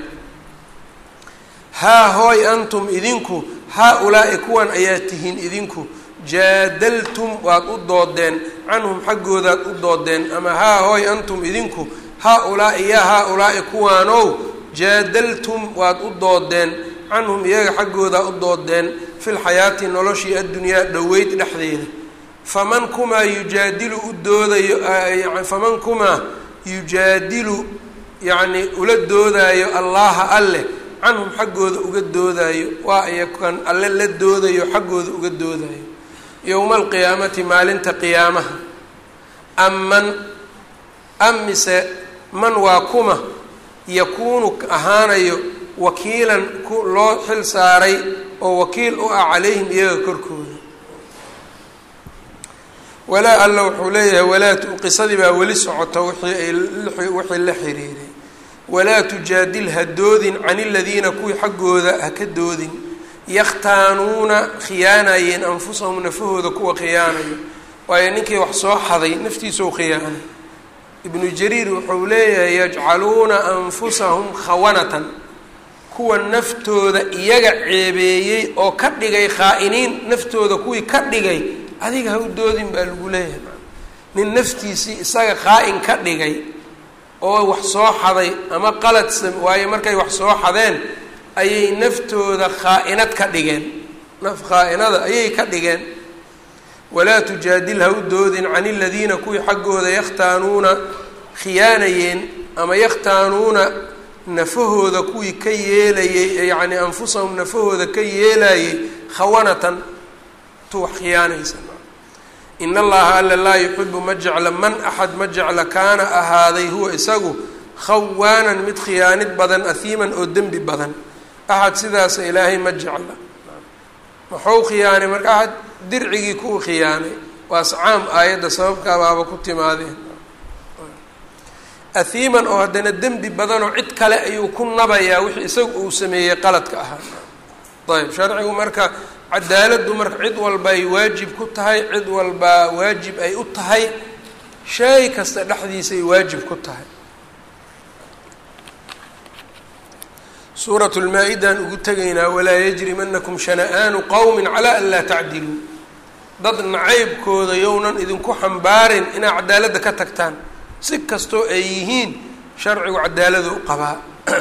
haa hooy antum idinku haa-ulaa'i kuwan ayaa tihiin idinku jaadaltum waad u doodeen canhum xaggoodaad u doodeen ama haa hooy antum idinku haa-ulaa'i yaa haa-ulaa'i kuwaanow jaadaltum waad u doodeen canhum iyaga xaggoodaa u doodeen fi lxayaati noloshii addunyaa dhoweyd dhexdeeda. faman kumaa yujaadilu u doodayo faman kumaa yujaadilu yacni ula doodaayo allaha alle canhum xaggooda uga doodaayo waa iya kan alle la doodayo xaggooda uga doodaayo yowma alqiyaamati maalinta qiyaamaha. amman amise man waa kuma yakuunu ahaanayo wakiilan ku loo xil saaray oo wakiil u ah calayhim iyaga korkooda. walaa alla wuxuu leeyahay walaa qisadii baa weli socota wixii ay wixii la xiriiray. walaa tujaadil ha doodin can aladiina kuwii xaggooda ha ka doodin yakhtaanuuna khiyaanayeen anfusahum nafahooda kuwa khiyaanayo waayo ninkii wax soo xaday naftiisa u khiyaanay. ibnu jariir wuxuu leeyahay yajcaluuna anfusahum khawanatan kuwa naftooda iyaga ceebeeyey oo ka dhigay khaa-iniin naftooda kuwii ka dhigay adiga ha u doodin baa lagu leeyahay. nin naftiisii isaga khaa-in ka dhigay oo wax soo xaday ama qalad sam waayo markay wax soo xadeen ayay naftooda khaa-inad ka dhigeen naf khaa-inada ayay ka dhigeen. walaa tujaadil ha u doodin can aladiina kuwii xaggooda yakhtaanuuna khiyaanayeen ama yakhtaanuuna nafahooda kuwii ka yeelayey yacni anfusahum nafahooda ka yeelayey khawanatan tu wax khiyaanaysa. in allaha alla laa yuxibu ma jecla man axad ma jecla kaana ahaaday huwa isagu khawaanan mid khiyaanid badan ahiiman oo dembi badan axad sidaasa ilaahay ma jecla. muxuu khiyaanay marka axad dircigii kuu khiyaanay waa scaam aayadda sababkaabaaba ku timaadeen. ahiiman oo haddana dembi badanoo cid kale ayuu ku nabayaa wixii isagu uu sameeyey qaladka ahaa. ayb sharcigu marka cadaaladdu marka cid walba ay waajib ku tahay, cid walba waajib ay u tahay, shay kasta dhexdiisa ay waajib ku tahay. suuratu lmaa-idaan ugu tegaynaa walaa yajrimanakum shana'aanu qowmin calaa an laa tacdiluu. dad nacaybkooda yownan idinku xambaarin inaa cadaaladda ka tagtaan, si kastoo ay yihiin sharcigu cadaaladu u qabaa.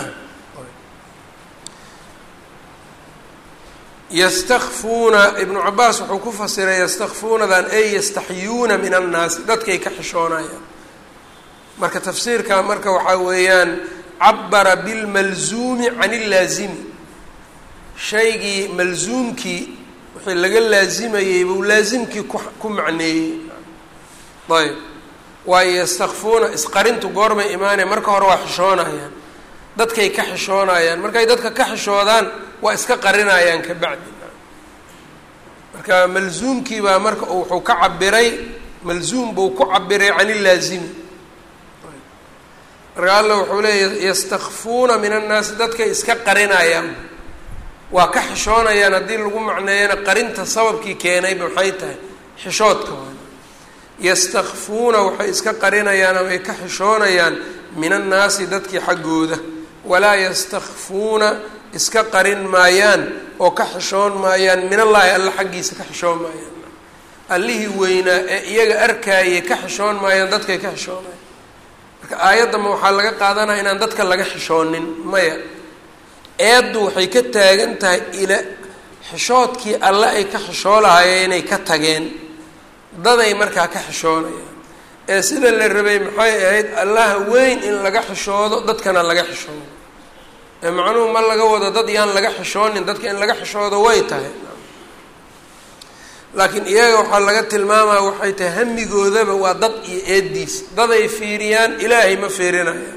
yastakfuuna ibnu cabaas wuxuu ku fasiray yastakfuunadan ay yastaxyuuna min annaasi, dadkay ka xishoonayaan. marka tafsiirka marka waxaa weeyaan cabara bilmalzuumi can illaazimi, shaygii malzuumkii wixii laga laazimayey buu laasimkii ku ku macneeyey. ayb waayo yastakfuuna isqarintu goormay imaanaya, marka hore waa xishoonayaan, dadkay ka xishoonayaan, markay dadka ka xishoodaan waa iska qarinayaan ka bacdi. marka malzuumkii baa marka wuxuu ka cabiray malzuum buu ku cabiray can illaazimi. marka alla wuxuu leeya yastakfuuna min annaasi, dadkay iska qarinayaan, waa ka xishoonayaan. haddii lagu macneeyana qarinta sababkii keenayba maxay tahay? xishoodka waa. yastakfuuna waxay iska qarinayaan ama ay ka xishoonayaan min annaasi dadkii xaggooda, walaa yastakfuuna iska qarin maayaan oo ka xishoon maayaan min allaahi alla xaggiisa ka xishoon maayaan. allihii weynaa ee iyaga arkaayay ka xishoon maayaan, dadkay ka xishoonayaan. marka aayaddama waxaa laga qaadanaya inaan dadka laga xishoonin, maya eeddu waxay ka taagan tahay ila xishoodkii alle ay ka xishoo lahaayeen inay ka tageen, daday markaa ka xishoonayaan. ee sida la rabay maxay ahayd allaha weyn in laga xishoodo, dadkana laga xishoodo. ee macnuhu ma laga wado dad yaan laga xishoonin, dadka in laga xishoodo way tahay, laakiin iyaga waxaa laga tilmaamaya waxay tahay hamigoodaba waa dad iyo eediis, daday fiiriyaan, ilaahay ma fiirinayaan.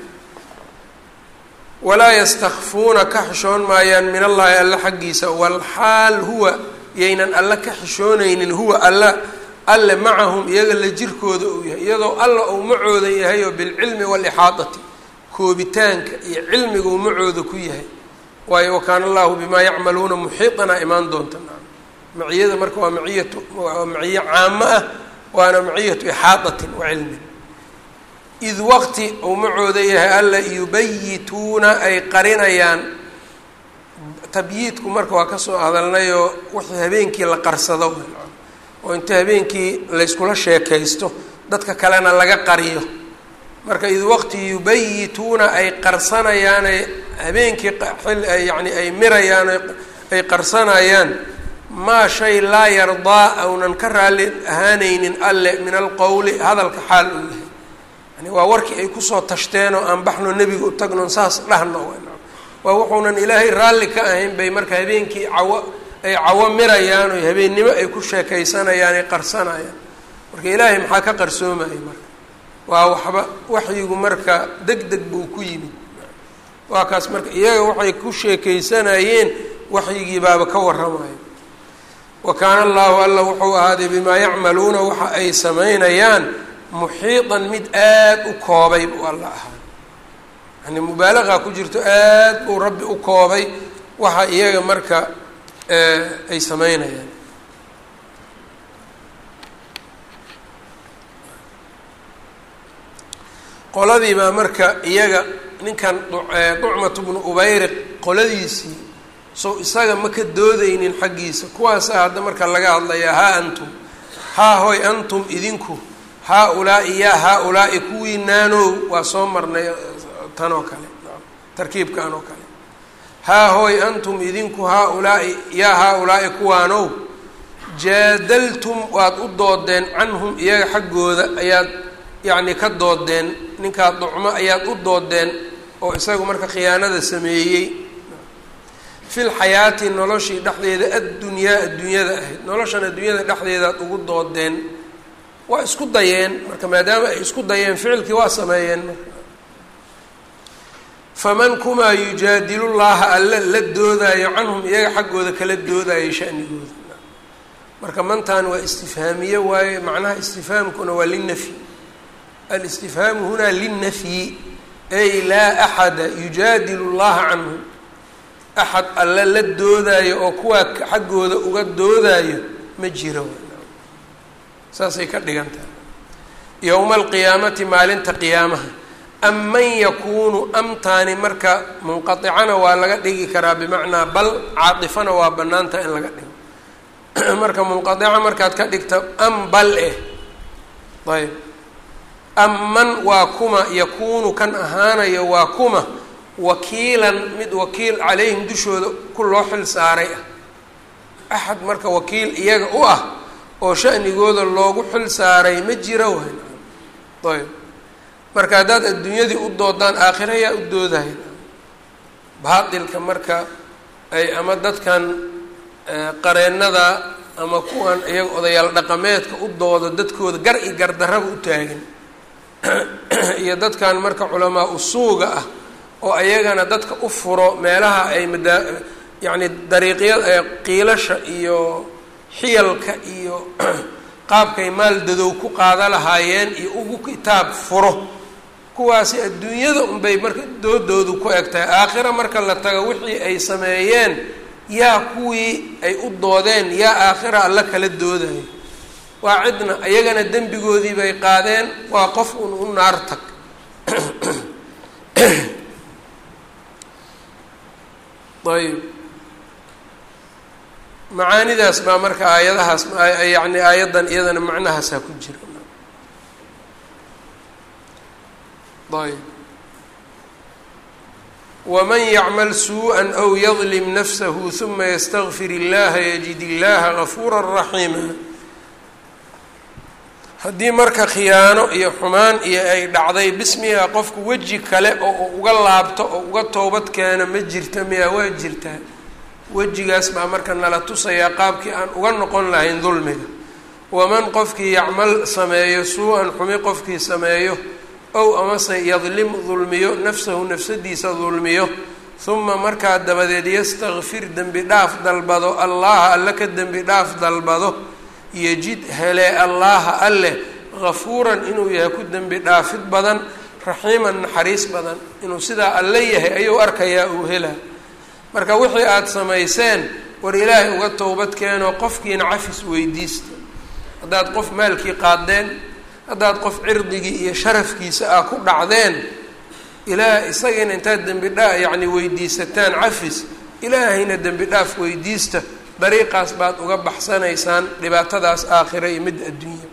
walaa yastakfuuna ka xishoon maayaan min allaahi alla xaggiisa, walxaal huwa yaynan alla ka xishoonaynin, huwa alla alle macahum iyaga la jirkooda uu yahay, iyadoo alla uu macooda yahay oo bilcilmi waalixaadati, koobitaanka iyo cilmiga uu macooda ku yahay. waayo wakaana allahu bimaa yacmaluuna muxiiطana imaan doonta. maciyada marka waa maciyatu waa maciye caamo ah, waana maciyatu ixaadatin wa cilmin. id waqti uu macooda yahay alla yubayituuna ay qarinayaan. tabyiidku marka waa kasoo hadalnayoo wixii habeenkii la qarsado oo inta habeenkii layskula sheekaysto dadka kalena laga qariyo. marka id waqti yubayituuna ay qarsanayaan, ay habeenkii yani ay mirayaan, ay qarsanayaan maa shay laa yardaa awnan ka raalli ahaanaynin alle min alqowli hadalka xaal uu yahay. yani waa warkii ay kusoo tashteen oo aan baxno nebiga u tagnon saas dhahno, waa wuxuunan ilaahay raalli ka ahayn bay marka habeenkii cawo ay cawo mirayaan oo habeennimo ay ku sheekaysanayaan, ay qarsanayaan. marka ilaahay maxaa ka qarsoomayay marka? waa waxba waxyigu marka deg deg buu ku yimid. waa kaas marka iyaga waxay ku sheekaysanayeen waxyigii baaba ka warramayo. wa kaana allahu alla wuxuu ahaaday bimaa yacmaluuna waxa ay samaynayaan muxiiطan mid aad u koobay buu alla ahaa. yani mubaalaqa ku jirto, aad buu rabbi u koobay waxa iyaga marka ay samaynayaan. qoladii baa marka iyaga ninkan ducmat bnu ubayriq qoladiisii sow isaga ma ka doodaynin xaggiisa, kuwaasa hadda marka laga hadlayaa haa antum, haa hoy antum idinku, haa-ulaa'i yaa haa-ulaa'i kuwii naanow, waa soo marnay tan oo kale, tarkiibkan oo kale. haa hoy antum idinku, haa-ulaa'i yaa haa-ulaa'i kuwaanow, jaadaltum waad u doodeen canhum iyaga xaggooda ayaad yacni ka doodeen, ninkaa ducmo ayaad u doodeen oo isagu marka khiyaanada sameeyey. fil xayaati noloshii dhexdeeda addunyaa adduunyada ahayd, noloshan adduunyada dhexdeedaad ugu doodeen waa isku dayeen marka maadaama ay isku dayeen ficilkii waa sameeyeen marka faman kumaa yujaadilu llaha alla la doodaayo canhum iyaga xaggooda kala doodaayo shanigooda marka mantaan waa istifhaamiye waaye macnaha istifhaamkuna waa linnafyi alistifhaamu hunaa linnafyi ay laa axada yujaadilu llaha canhum axad alla la doodaayo oo kuwaa xaggooda uga doodaayo ma jiro saasay ka dhigan tahay yowma alqiyaamati maalinta qiyaamaha am man yakuunu amtaani marka munqaticana waa laga dhigi karaa bimacnaa bal caatifana waa banaanta in laga dhigo marka munqatica markaad ka dhigto am bal eh ayb am man waa kuma yakuunu kan ahaanayo waa kuma wakiilan mid wakiil calayhim dushooda ku loo xil saaray ah axad marka wakiil iyaga u ah oo shanigooda loogu xil saaray ma jiro wayn ayb marka haddaad adduunyadii u doodaan aakhira yaa u doodahay baatilka marka ay ama dadkan qareennada ama kuwan iyaga odayaal dhaqameedka u doodo dadkooda gar i gardarraba u taagan iyo dadkan marka culamaa usuuga ah oo ayagana dadka u furo meelaha ay madaa yacni dariiqyada qiilasha iyo xiyalka iyo qaabkay maal dadow ku qaada lahaayeen iyo ugu kitaab furo kuwaasi adduunyada unbay marka doodoodu ku eg tahay aakhira marka la tago wixii ay sameeyeen yaa kuwii ay u doodeen yaa aakhira alla kala doodayo waa cidna ayagana dembigoodii bay qaadeen waa qof un u naar tag ayb macaanidaas baa marka aayadahaas yani aayaddan iyadana macnahaasaa ku jira ayb waman yacmal suu-an aw yadlim nafsahu huma yastakfir illaha yajid illaha gafuura raxiima haddii marka khiyaano iyo xumaan iyo ay dhacday bismiga qofku weji kale oo uga laabto oo uga toobad keeno ma jirta miyaa waa jirtaa wejigaas baa marka nala tusayaa qaabkii aan uga noqon lahayn dulmiga waman qofkii yacmal sameeyo suu-an xumi qofkii sameeyo ow amase yadlim dulmiyo nafsahu nafsadiisa dulmiyo huma markaa dabadeed yastakfir dembi dhaaf dalbado allaha alle ka dembi dhaaf dalbado yejid hele allaha alle gafuuran inuu yahay ku dembi dhaafid badan raxiiman naxariis badan inuu sidaa alle yahay ayuu arkayaa uu helaa marka wixii aada samayseen war ilaahay uga towbad keenoo qofkiina cafis weydiista haddaad qof maalkii qaadeen haddaad qof cirdigii iyo sharafkiisa ah ku dhacdeen ilaah isagiina intaad dembi dhaa yacni weydiisataan cafis ilaahayna dembi dhaaf weydiista dariiqaas baad uga baxsanaysaan dhibaatadaas aakhira iyo mid adduunya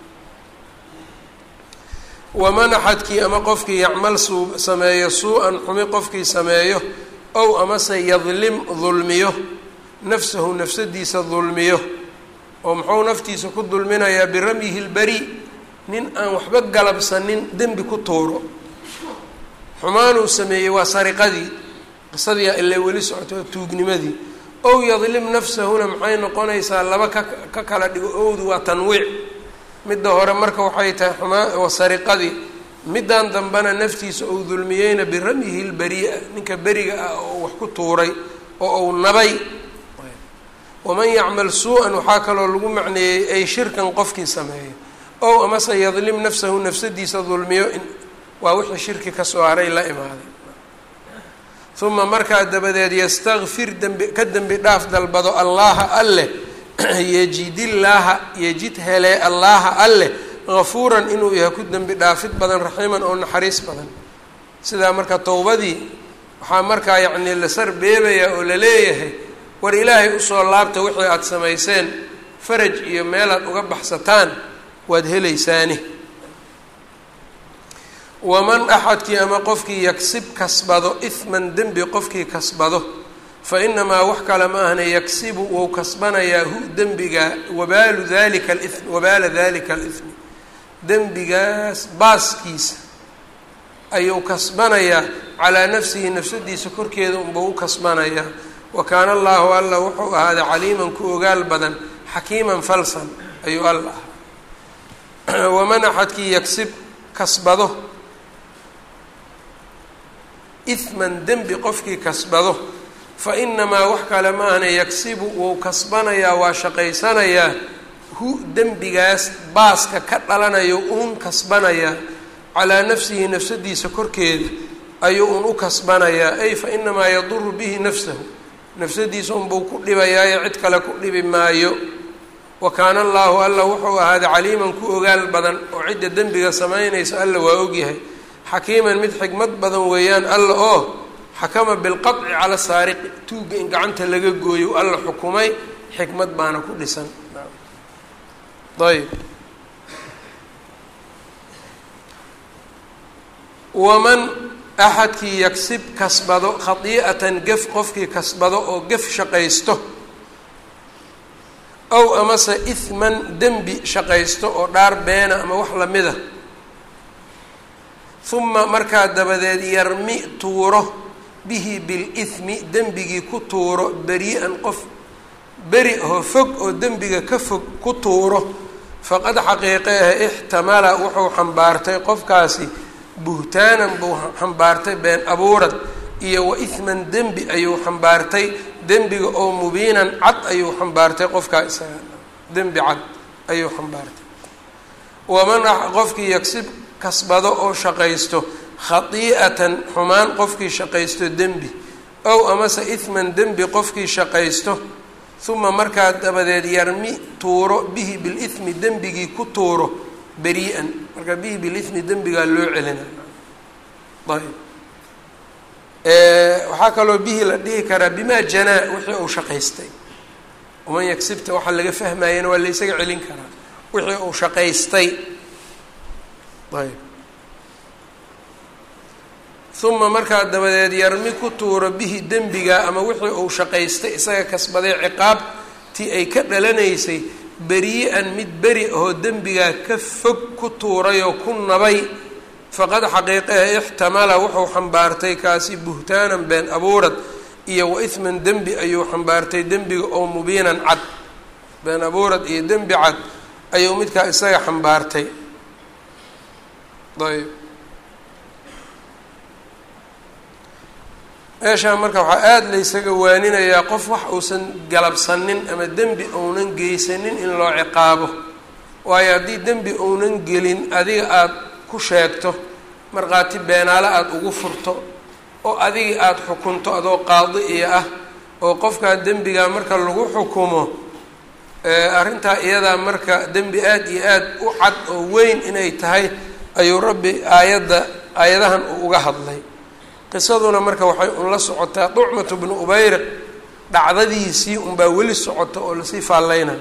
waman axadkii ama qofkii yacmal suu sameeyo suu-an xumi qofkii sameeyo ow amase yadlim dulmiyo nafsahu nafsadiisa dulmiyo oo muxuu naftiisa ku dulminayaa biramyihi lbari nin aan waxba galabsanin dembi ku tuuro xumaanuu sameeyey waa sariqadii qisadiia ilay weli socoto tuugnimadii ow yadlim nafsahuna maxay noqonaysaa laba ka ka kala dhigo owdu waa tanwiic midda hore marka waxay tahay xumaa waa sariqadii middan dambena naftiisa ou dulmiyeyna biramyihi lbariia ninka beriga ah oo wax ku tuuray oo ou nabay waman yacmal suu-an waxaa kaloo lagu macneeyey ay shirkan qofkii sameeyo ow amase yadlim nafsahu nafsadiisa dulmiyo waa wixii shirki ka soo haray la imaaday uma markaa dabadeed yastakfir dembi ka dembi dhaaf dalbado allaha alleh yejidillaaha yejid helee allaha alleh gafuuran inuu yahay ku dembi dhaafid badan raxiiman oo naxariis badan sidaa marka towbadii waxaa markaa yacnii la sarbeebayaa oo la leeyahay war ilaahay usoo laabta wixii aada samayseen faraj iyo meelaad uga baxsataan waad helaysaani waman axadkii ama qofkii yagsib kasbado ihman dembi qofkii kasbado fa inamaa wax kale ma ahna yagsibu wou kasbanayaa hu dembiga wabaalu dalika alimi wabaala dalika alithmi dembigaas baaskiisa ayuu kasbanayaa calaa nafsihi nafsadiisa korkeeda unbuu u kasbanayaa wa kaana allaahu alla wuxuu ahaaday caliiman ku ogaal badan xakiiman falsan ayuu alla ahaa waman axadkii yagsib kasbado ihman dembi qofkii kasbado fa inamaa wax kale ma ahna yagsibu wuu kasbanayaa waa shaqaysanayaa hu dembigaas baaska ka dhalanayo uun kasbanayaa calaa nafsihi nafsadiisa korkeeda ayuu un u kasbanayaa ay fa inamaa yaduru bihi nafsahu nafsadiisa unbuu ku dhibayaayo cid kale ku dhibi maayo wa kaana allaahu alla wuxuu ahaaday caliiman ku ogaal badan oo cidda dembiga samaynaysa alla waa ogyahay xakiiman mid xikmad badan weeyaan alla oo xakama bilqaطci cala saariqi tuugga in gacanta laga gooyo alla xukumay xikmad baana ku dhisan ayb waman axadkii yagsib kasbado khadii'atan gef qofkii kasbado oo gef shaqaysto ow amase ihman dembi shaqaysto oo dhaar beena ama wax lamida uma markaa dabadeed yarmi tuuro bihi bilithmi dembigii ku tuuro beri-an qof beri oo fog oo dembiga ka fog ku tuuro faqad xaqiiqe ah ixtamala wuxuu xambaartay qofkaasi buhtaanan buu xambaartay been abuurad iyo wa ihman dembi ayuu xambaartay dembiga oo mubiinan cad ayuu xambaartay qofkaa isaga dembi cad ayuu xambaartay waman qofkii yagsib kasbado oo shaqaysto khadii'atan xumaan qofkii shaqaysto dembi ow amase ihman dembi qofkii shaqaysto uma markaa dabadeed yarmi tuuro bihi bilithmi dembigii ku tuuro beri-an marka bihi bilithmi dembigaa loo celina ayb waxaa kaloo bihi la dhihi karaa bimaa janaa wixii uu shaqaystay waman yagsibta waxaa laga fahmayana waa la ysaga celin karaa wixii uu shaqaystay ayb uma markaa dabadeed yarmi ku tuuro bihi dembiga ama wixii uu shaqaystay isaga kasbaday ciqaabtii ay ka dhalanaysay beri-an mid beri ahoo dembigaa ka fog ku tuuray oo ku nabay faqad xaqiiqeha ixtamala wuxuu xambaartay kaasi buhtaanan been abuurad iyo wa ihman dembi ayuu xambaartay dembiga oo mubiinan cad been abuurad iyo dembi cad ayuu midkaa isaga xambaartay ayb meeshaan marka waxaa aada laysaga waaninayaa qof wax uusan galabsanin ama dembi ounan geysanin in loo ciqaabo waayo haddii dembi ounan gelin adiga aada ku sheegto markhaati beenaale aada ugu furto oo adigii aada xukunto adoo qaadi iyo ah oo qofkaa dembigaa marka lagu xukumo arrintaa iyadaa marka dembi aada iyo aada u cad oo weyn inay tahay ayuu rabbi aayadda aayadahan uu uga hadlay qisaduna marka waxay un la socotaa ducmatu bnu ubayriq dhacdadiisii unbaa weli socota oo lasii faallaynayo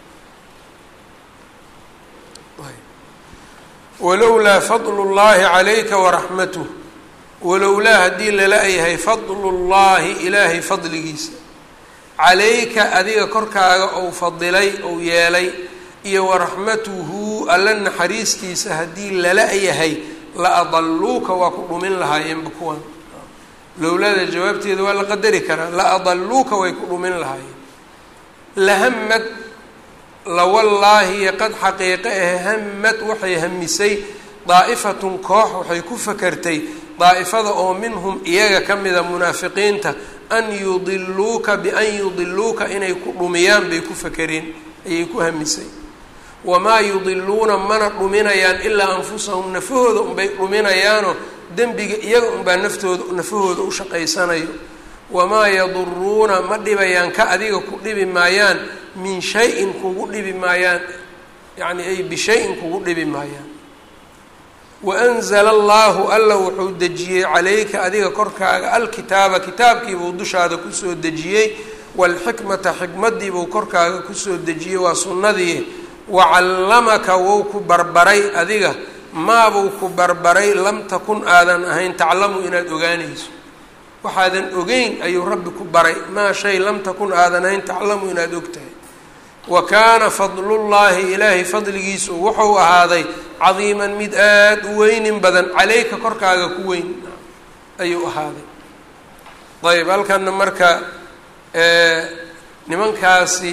walowlaa fadlu llaahi calayka waraxmatuh walowlaa haddii lala yahay fadlu llaahi ilaahay fadligiisa calayka adiga korkaaga ou fadilay ou yeelay iyo waraxmatuhu alla naxariistiisa haddii lala yahay la adaluuka waa ku dhumin lahaayeenba kuwan lowlaada jawaabteeda waa la qadari karaa la adaluuka way ku dhumin lahaayeen lahamad lawallaahi qad xaqiiqe ah hamad waxay hamisay daa'ifatun koox waxay ku fakertay daa'ifada oo minhum iyaga ka mida munaafiqiinta an yudiluuka bian yudiluuka inay ku dhumiyaan bay ku fakereen ayay ku hamisay wamaa yudiluuna mana dhuminayaan ilaa anfusahum nafahooda unbay dhuminayaanoo dembiga iyaga unbaa naftooda nafahooda u shaqaysanayo wamaa yaduruuna ma dhibayaan ka adiga ku dhibi maayaan min shay-in kugu dhibi maayaan yacni ay bishay-in kugu dhibi maayaan waanzala allaahu alla wuxuu dejiyey calayka adiga korkaaga alkitaaba kitaabkiibuu dushaada kusoo dejiyey waalxikmata xikmadiibuu korkaaga kusoo dejiyey waa sunnadii wacallamaka wou ku barbaray adiga maabuu ku barbaray lam takun aadan ahayn taclamu inaad ogaanayso waxaadan ogeyn ayuu rabbi ku baray maa shay lam takun aadan ahayn taclamu inaad ogtahay wa kaana fadlullaahi ilaahay fadligiisu wuxuu ahaaday cadiiman mid aada u weynin badan caleyka korkaaga ku weyn ayuu ahaaday ayb halkana marka nimankaasi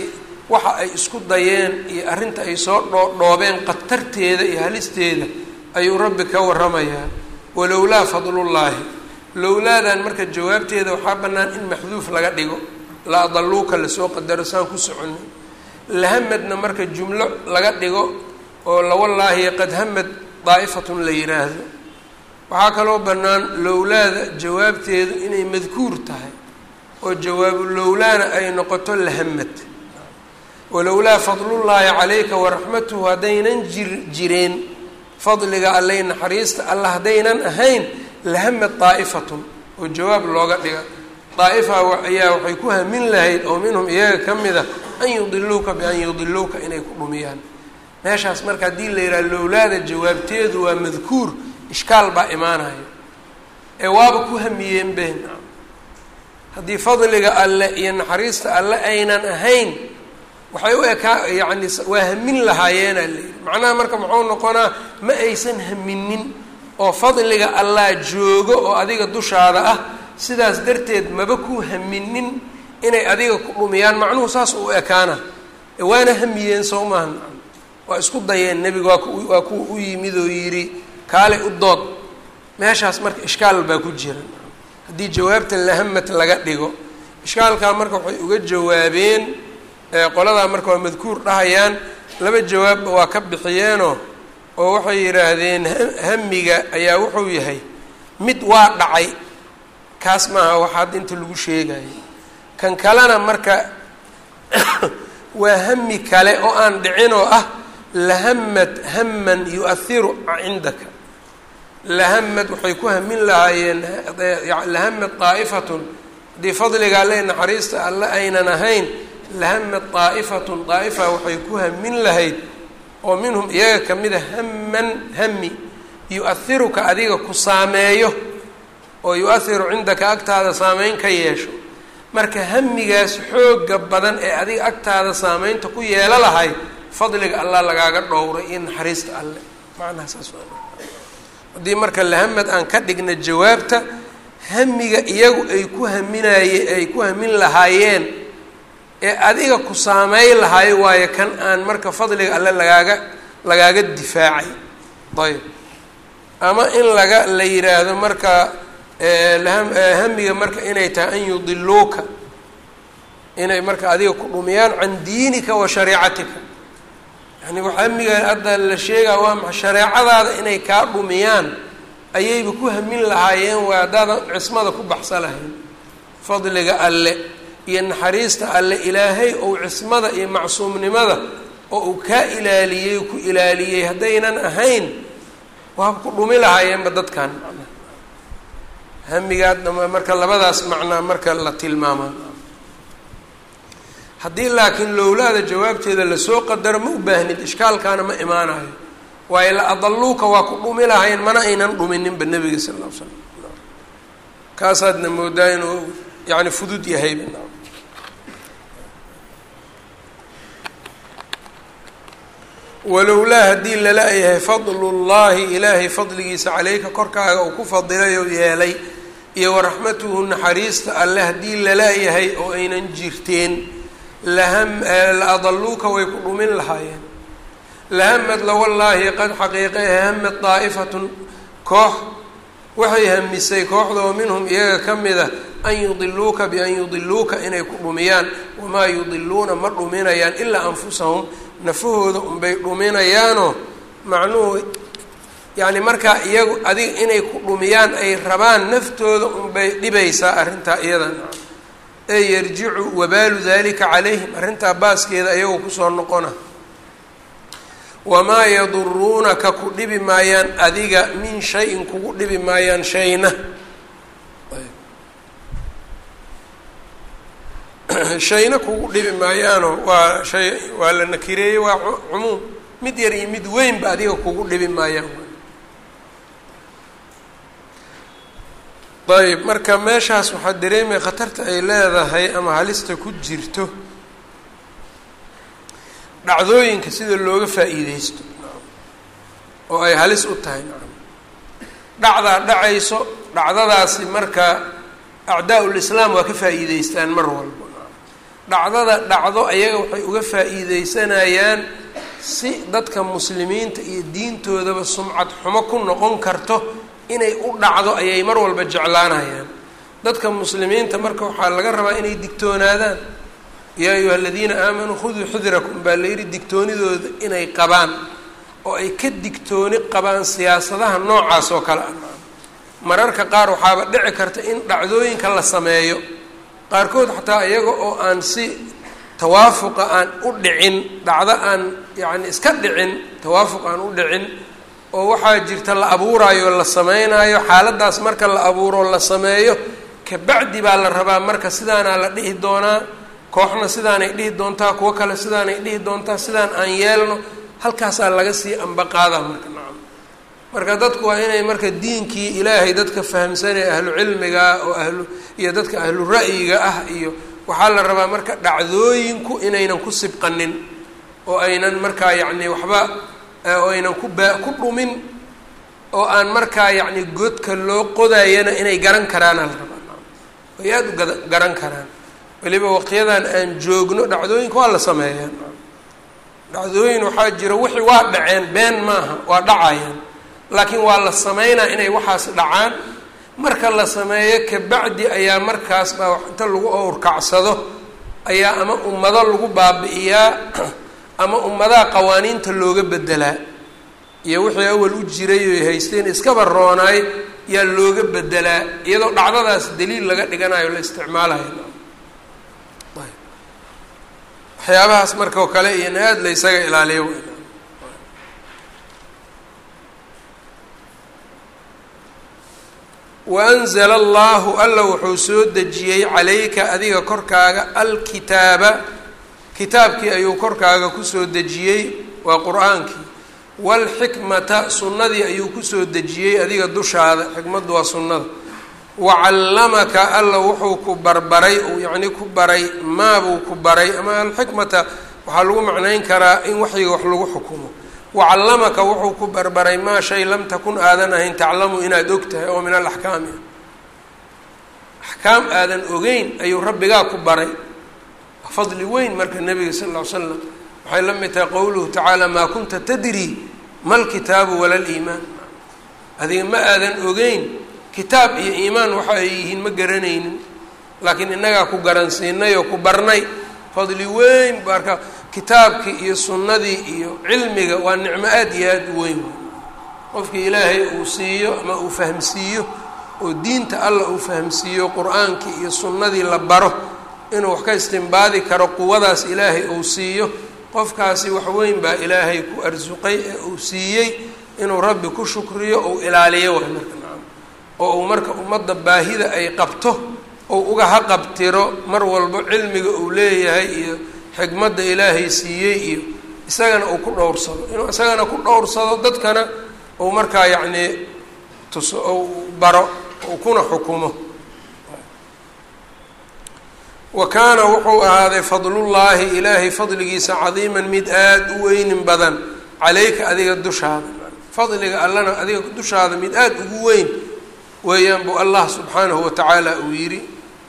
waxa ay isku dayeen iyo arrinta ay soo dhoodhoobeen qatarteeda iyo halisteeda ayuu rabbi ka warramayaa. walowlaa fadlullaahi, lowlaadan marka jawaabteeda waxaa bannaan in maxduuf laga dhigo, la adaluuka lasoo qadaro saan ku soconay. lahamadna marka jumlo laga dhigo oo lawallaahi qad hamad daa'ifatun la yidhaahdo. waxaa kaloo bannaan lowlaada jawaabteedu inay madkuur tahay oo jawaabu lowlaana ay noqoto lahamad. walowlaa fadlullaahi calayka waraxmatuhu haddaynan jir jireen fadliga allay naxariista alla haddaynan ahayn lahamad daa'ifatun oo jawaab looga dhiga. daa'ifa ayaa waxay ku hamin lahayd oo minhum iyaga ka mid a an yudiluuka bian yudiluuka inay ku dhumiyaan. meeshaas marka haddii la yidhaha lowlaada jawaabteedu waa madkuur, ishkaal baa imaanayo ee waaba ku hamiyeen been. haddii fadliga alle iyo naxariista alle aynan ahayn waxay u ekaa yacni waa hamin lahaayeenaa layidhi. macnaha marka muxuu noqonaa ma aysan haminin oo fadliga allaa joogo oo adiga dushaada ah, sidaas darteed maba ku haminin inay adiga ku dhumiyaan. macnuhu saas u ekaana waana hamiyeen soo maaha. waa isku dayeen nebiga waa ku waa kuwa u yimid oo yidhi kaale u dood. meeshaas marka ishkaal baa ku jira haddii jawaabta lahamad laga dhigo. ishkaalkaa marka waxay uga jawaabeen qoladaa marka waa madkuur dhahayaan. laba jawaabba waa ka bixiyeenoo oo waxay yidhaahdeen hamiga ayaa wuxuu yahay mid waa dhacay, kaas maaha waxa hadda inta lagu sheegayo. kan kalena marka waa hami kale oo aan dhicin oo ah lahamad haman yu-ahiru cindaka. lahamad waxay ku hamin lahaayeen lahamad daa'ifatun, haddii fadliga alle naxariista alle aynan ahayn lahamad daa'ifatun, daa'ifa waxay ku hamin lahayd oo minhum iyaga ka mida haman hami yu-ahiruka adiga ku saameeyo oo yu-ahiru cindaka agtaada saameyn ka yeesho. marka hamigaas xooga badan ee adiga agtaada saameynta ku yeelo lahay fadliga allah lagaaga dhowray iyo naxariista alle. macnaha saas haddii marka lahamad aan ka dhigna jawaabta, hamiga iyagu ay ku haminaaye ay ku hamin lahaayeen ee adiga ku saameey lahaay waayo kan aan marka fadliga alle lagaaga lagaaga difaacay. ayb ama in laga la yidhaahdo marka hamiga marka inay tahay an yudiluuka, inay marka adiga ku dhumiyaan can diinika wa shareecatika. yani wax hamiga hadda la sheegaa waa maxa shareecadaada inay kaa dhumiyaan ayayba ku hamin lahaayeen waa haddaadan cismada ku baxsa lahayn. fadliga alle iyo naxariista alle ilaahay ou cismada iyo macsuumnimada oo uu kaa ilaaliyey ku ilaaliyey haddaynan ahayn waaba ku dhumi lahaayeenba dadkan. hamigaadna marka labadaas macnaa marka la tilmaamaa. haddii laakiin lowlaada jawaabteeda lasoo qadaro ma u baahnid, ishkaalkaana ma imaanayo. waayo la adaluuka waa ku dhumi lahayn mana aynan dhumininba nebiga sal alla l slam. kaasaadna moodaa inuu yani fudud yahayba. walowlaa haddii lala-yahay fadlullaahi ilaahay fadligiisa caleyka korkaaga uu ku fadilay oo yeelay iyo waraxmatuhu naxariista alle haddii lala-yahay oo aynan jirteen laham la adaluuka way ku dhumin lahaayeen. lahamad lawallaahi qad xaqiiqe hamad daa'ifatun, koox waxay hamisay kooxda oo minhum iyaga ka mida an yudiluuka bian yudiluuka inay ku dhumiyaan. wamaa yudiluuna ma dhuminayaan ilaa anfusahum, nafahooda unbay dhuminayaanoo macnuhu yacni markaa iyagu adiga inay ku dhumiyaan ay rabaan naftooda unbay dhibaysaa arrintaa iyadan. ee yarjicu wabaalu dalika calayhim, arrintaa baaskeeda ayagoo kusoo noqona. wamaa yaduruunaka ku dhibi maayaan adiga min shay-in kugu dhibi maayaan shayna. shayna kugu dhibi maayaanoo waa shay waa la nakireeyey waa cumuum, mid yar iyo mid weynba adiga kugu dhibi maayaan. ayb marka meeshaas waxaa dareemaya khatarta ay leedahay ama halista ku jirto dhacdooyinka sida looga faa'iideysto oo ay halis u tahay. dhacdaa dhacayso, dhacdadaasi marka acdaa ulislaam waa ka faa'iideystaan mar walba. dhacdada dhacdo ayaga waxay uga faa'iideysanayaan si dadka muslimiinta iyo diintoodaba sumcad xumo ku noqon karto inay u dhacdo ayay mar walba jeclaanayaan. dadka muslimiinta marka waxaa laga rabaa inay digtoonaadaan. yaa ayuha aladiina aamanuu khuduu xudurakum baa layidhi digtoonidooda inay qabaan oo ay ka digtooni qabaan siyaasadaha noocaas oo kale ah. mararka qaar waxaaba dhici karta in dhacdooyinka la sameeyo qaarkood xataa iyaga oo aan si tawaafuqa aan u dhicin, dhacdo aan yacni iska dhicin, tawaafuq aan u dhicin, oo waxaa jirta la abuuraayo la sameynaayo. xaaladaas marka la abuuro la sameeyo kabacdi baa la rabaa marka sidaanaa la dhihi doonaa, kooxna sidaanay dhihi doontaa, kuwo kale sidaanay dhihi doontaa, sidaan aan yeelno, halkaasaa laga sii ambaqaadaa marka nacam. marka dadku waa inay marka diinkii ilaahay dadka fahamsanaya ahlu cilmiga oo ahlu iyo dadka ahlu ra'yiga ah iyo waxaa la rabaa marka dhacdooyinku inaynan ku sibqanin oo aynan markaa yacni waxba oo aynan ku baa ku dhumin oo aan markaa yacni godka loo qodayana inay garan karaan ala rabaa way aada u gada garan karaan. weliba waqtiyadan aan joogno dhacdooyinka waa la sameeyaan. dhacdooyin waxaa jira wixii waa dhaceen been maaha, waa dhacayaan, laakiin waa la sameynaa inay waxaas dhacaan. marka la sameeyo kabacdi ayaa markaas baa inta lagu owrkacsado ayaa ama ummado lagu baabi'iyaa ama ummadaha qawaaniinta looga bedelaa iyo wixii awal u jiray oy haysteen iskaba roonaay yaa looga bedelaa iyadoo dhacdadaas daliil laga dhiganayo la isticmaalayo. waxyaabahaas marka oo kale iyo aada la ysaga ilaaliyo. waanzala allahu alla wuxuu soo dejiyey calayka adiga korkaaga alkitaaba kitaabkii ayuu korkaaga kusoo dejiyey waa qur-aankii, waalxikmata sunnadii ayuu kusoo dejiyey adiga dushaada, xikmaddu waa sunnada. wacallamaka alla wuxuu ku barbaray ou yacni ku baray maabuu ku baray, ama alxikmata waxaa lagu macnayn karaa in waxyiga wax lagu xukumo. wacallamaka wuxuu ku barbaray maa shay lam takun aadan ahayn taclamu inaad og tahay oo min alaxkaami axkaam aadan ogeyn ayuu rabbigaa ku baray. fadli weyn marka nebiga sal lla ly slam waxay la mid tahay qowluhu tacaala maa kunta tadri ma lkitaabu wala liimaan. adiga ma aadan ogeyn kitaab iyo iimaan waxa ay yihiin ma garanaynin, laakiin innagaa ku garansiinay oo ku barnay. fadli weyn marka kitaabkii iyo sunnadii iyo cilmiga waa nicmo aada iyo aada u weyn. qofkii ilaahay uu siiyo ama uu fahamsiiyo oo diinta alla uu fahamsiiyo qur-aankii iyo sunnadii la baro inuu wax ka istimbaadi karo quwadaas ilaahay uu siiyo, qofkaasi wax weyn baa ilaahay ku arsuqay ee uu siiyey inuu rabbi ku shukriyo ou ilaaliyo waay marka nacam. oo uu marka ummadda baahida ay qabto ou uga haqabtiro mar walbo cilmiga uu leeyahay iyo xikmadda ilaahay siiyey iyo isagana uu ku dhowrsado, inuu isagana ku dhowrsado dadkana uu markaa yacnii tus ou baro ou kuna xukumo. wa kaana wuxuu ahaaday fadlullaahi ilaahay fadligiisa cadiiman mid aada u weynin badan calayka adiga dushaada. fadliga allana adiga dushaada mid aada ugu weyn weeyaan buu allah subxaanahu wa tacaala uu yidhi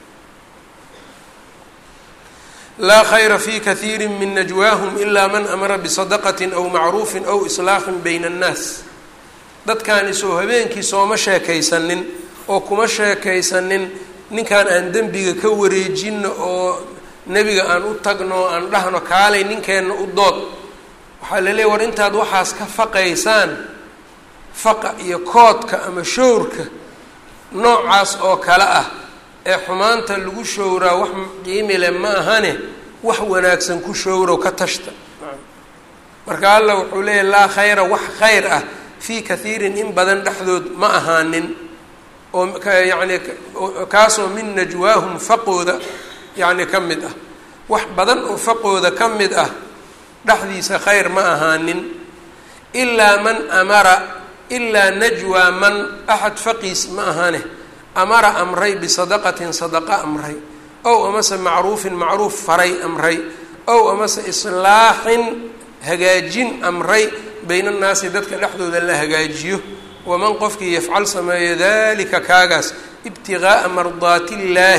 laa khayra fi kaiiri min najwaahum ilaa man amara bisadaqatin aw macruufin aw islaaxin bayna annaas. dadkaani soo habeenkii sooma sheekaysanin oo kuma sheekaysanin ninkaan aan dembiga ka wareejino oo nebiga aan u tagno o aan dhahno kaalay ninkeenna u dood. waxaa la leeya war intaad waxaas ka faqaysaan faqa iyo koodka ama showrka noocaas oo kale ah ee xumaanta lagu showraa wax qiimile ma ahane wax wanaagsan ku showrow ka tashta. marka alla wuxuu leeyahy laa khayra wax khayr ah fii kaiirin in badan dhexdood ma ahaanin oo yacni kaasoo min najwaahum faqooda yacni ka mid ah. wax badan oo faqooda ka mid ah dhexdiisa khayr ma ahaanin ilaa man amara ilaa najwaa man axad faqiis ma ahane amara amray bisadaqatin sadaqa amray ow amase macruufin macruuf faray amray ow amase islaaxin hagaajin amray bayna annaasi dadka dhexdooda la hagaajiyo. waman qofkii yafcal sameeyo dalika kaagaas ibtigaaa mardaati illaahi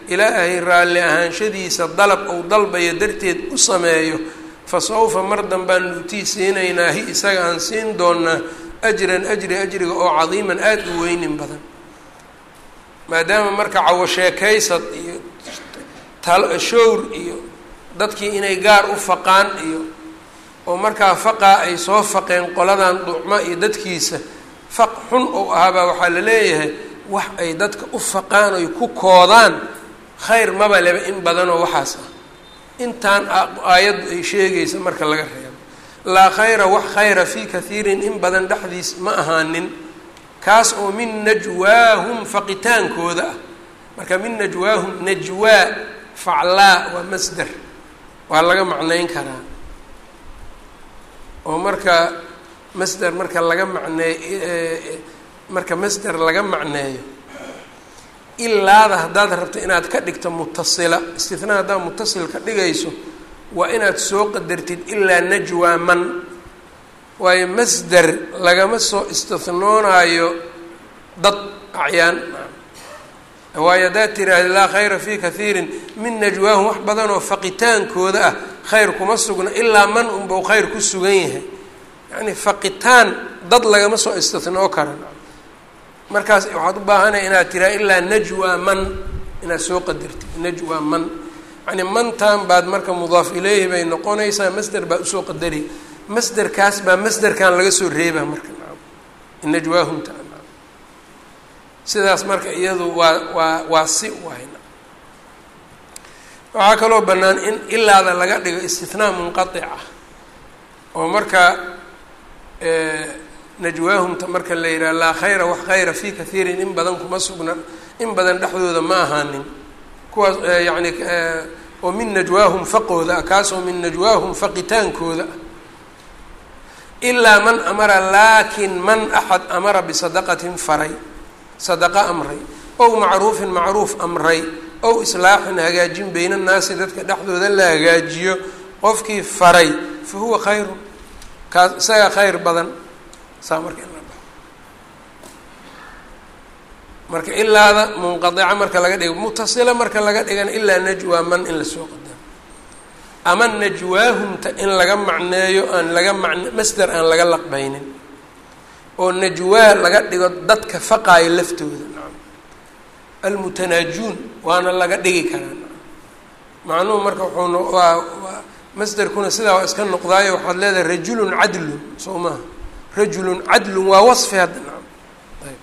ilaahay raalli ahaanshadiisa dalab ou dalbayo darteed u sameeyo fa sawfa mar danbaan nuutii siinaynaa hi isaga aan siin doonaa ajran ajri ajriga oo cadiiman aada u weynin badan. maadaama marka cawo sheekaysad iyo showr iyo dadkii inay gaar u faqaan iyo oo markaa faqaa ay soo faqeen qoladan ducmo iyo dadkiisa faq xun ou ahaabaa waxaa la leeyahay wax ay dadka u faqaan oy ku koodaan khayr maba leba in badanoo waxaas ah intaan aayaddu ay sheegaysa marka laga reebo. laa khayra wax khayra fii kathiirin in badan dhexdiis ma ahaanin kaas oo min najwaahum faqitaankooda ah. marka min najwaahum najwaa faclaa waa masder waa laga macnayn karaa oo marka masder marka laga macneeyo marka masder laga macneeyo ilaada haddaad rabto inaad ka dhigto mutasila istinaa haddaad mutasil ka dhigayso waa inaad soo qadartid ilaa najwaa man waayo masder lagama soo istihnoonaayo dad acyaan waayo haddaad tiraahda laa khayra fii kathiirin min najwaahum wax badan oo faqitaankooda ah khayr kuma sugna ilaa man unbau khayr ku sugan yahay yacni faqitaan dad lagama soo istihnoo karan markaas waxaad u baahanaya inaad tiraa ilaa najwaa man inaad soo qadartid najwaa man yani mantan baad marka mudaaf ileyhi bay noqonaysaa masder baa usoo qadari masderkaas baa masderkan laga soo reebaa marka najwaahumta sidaas marka iyadu waa waa waa si wayna waxaa kaloo bannaan in ilaada laga dhigo istinaa munqatic ah oo marka najwaahumta marka la yidhaha laa khayra wax khayra fii kathiirin in badan kuma sugna in badan dhexdooda ma ahaanin kuwaas yani oo min najwaahum faqooda ah kaasoo min najwaahum faqitaankooda ah ilaa man amara laakin man axad amara bisadaqatin faray sadaqa amray ow macruufin macruuf amray ow islaaxin hagaajin bayna annaasi dadka dhexdooda la hagaajiyo qofkii faray fa huwa khayru kaas isaga khayr badan saa marka in la dhaho marka ilaada munqadica marka laga dhigo mutasila marka laga dhigana ilaa najwaa man in lasoo qadaro ama najwaahumta in laga macneeyo aan laga man masder aan laga laqbaynin oo najwaa laga dhigo dadka faqaayo laftooda almutanaajuun waana laga dhigi karaa macnuhu marka wuxuuna waa waa masderkuna sidaa waa iska noqdaayo waxaad leedahay rajulun cadlun soo maha rajulun cadlun waa wasfi hadda nacam ayb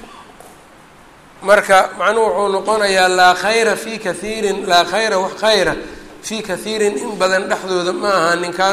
marka macnuhu wuxuu noqonayaa laa khayra fii kathiirin laa khayra wax khayra fii kathiirin in badan dhexdooda ma aha ninkaa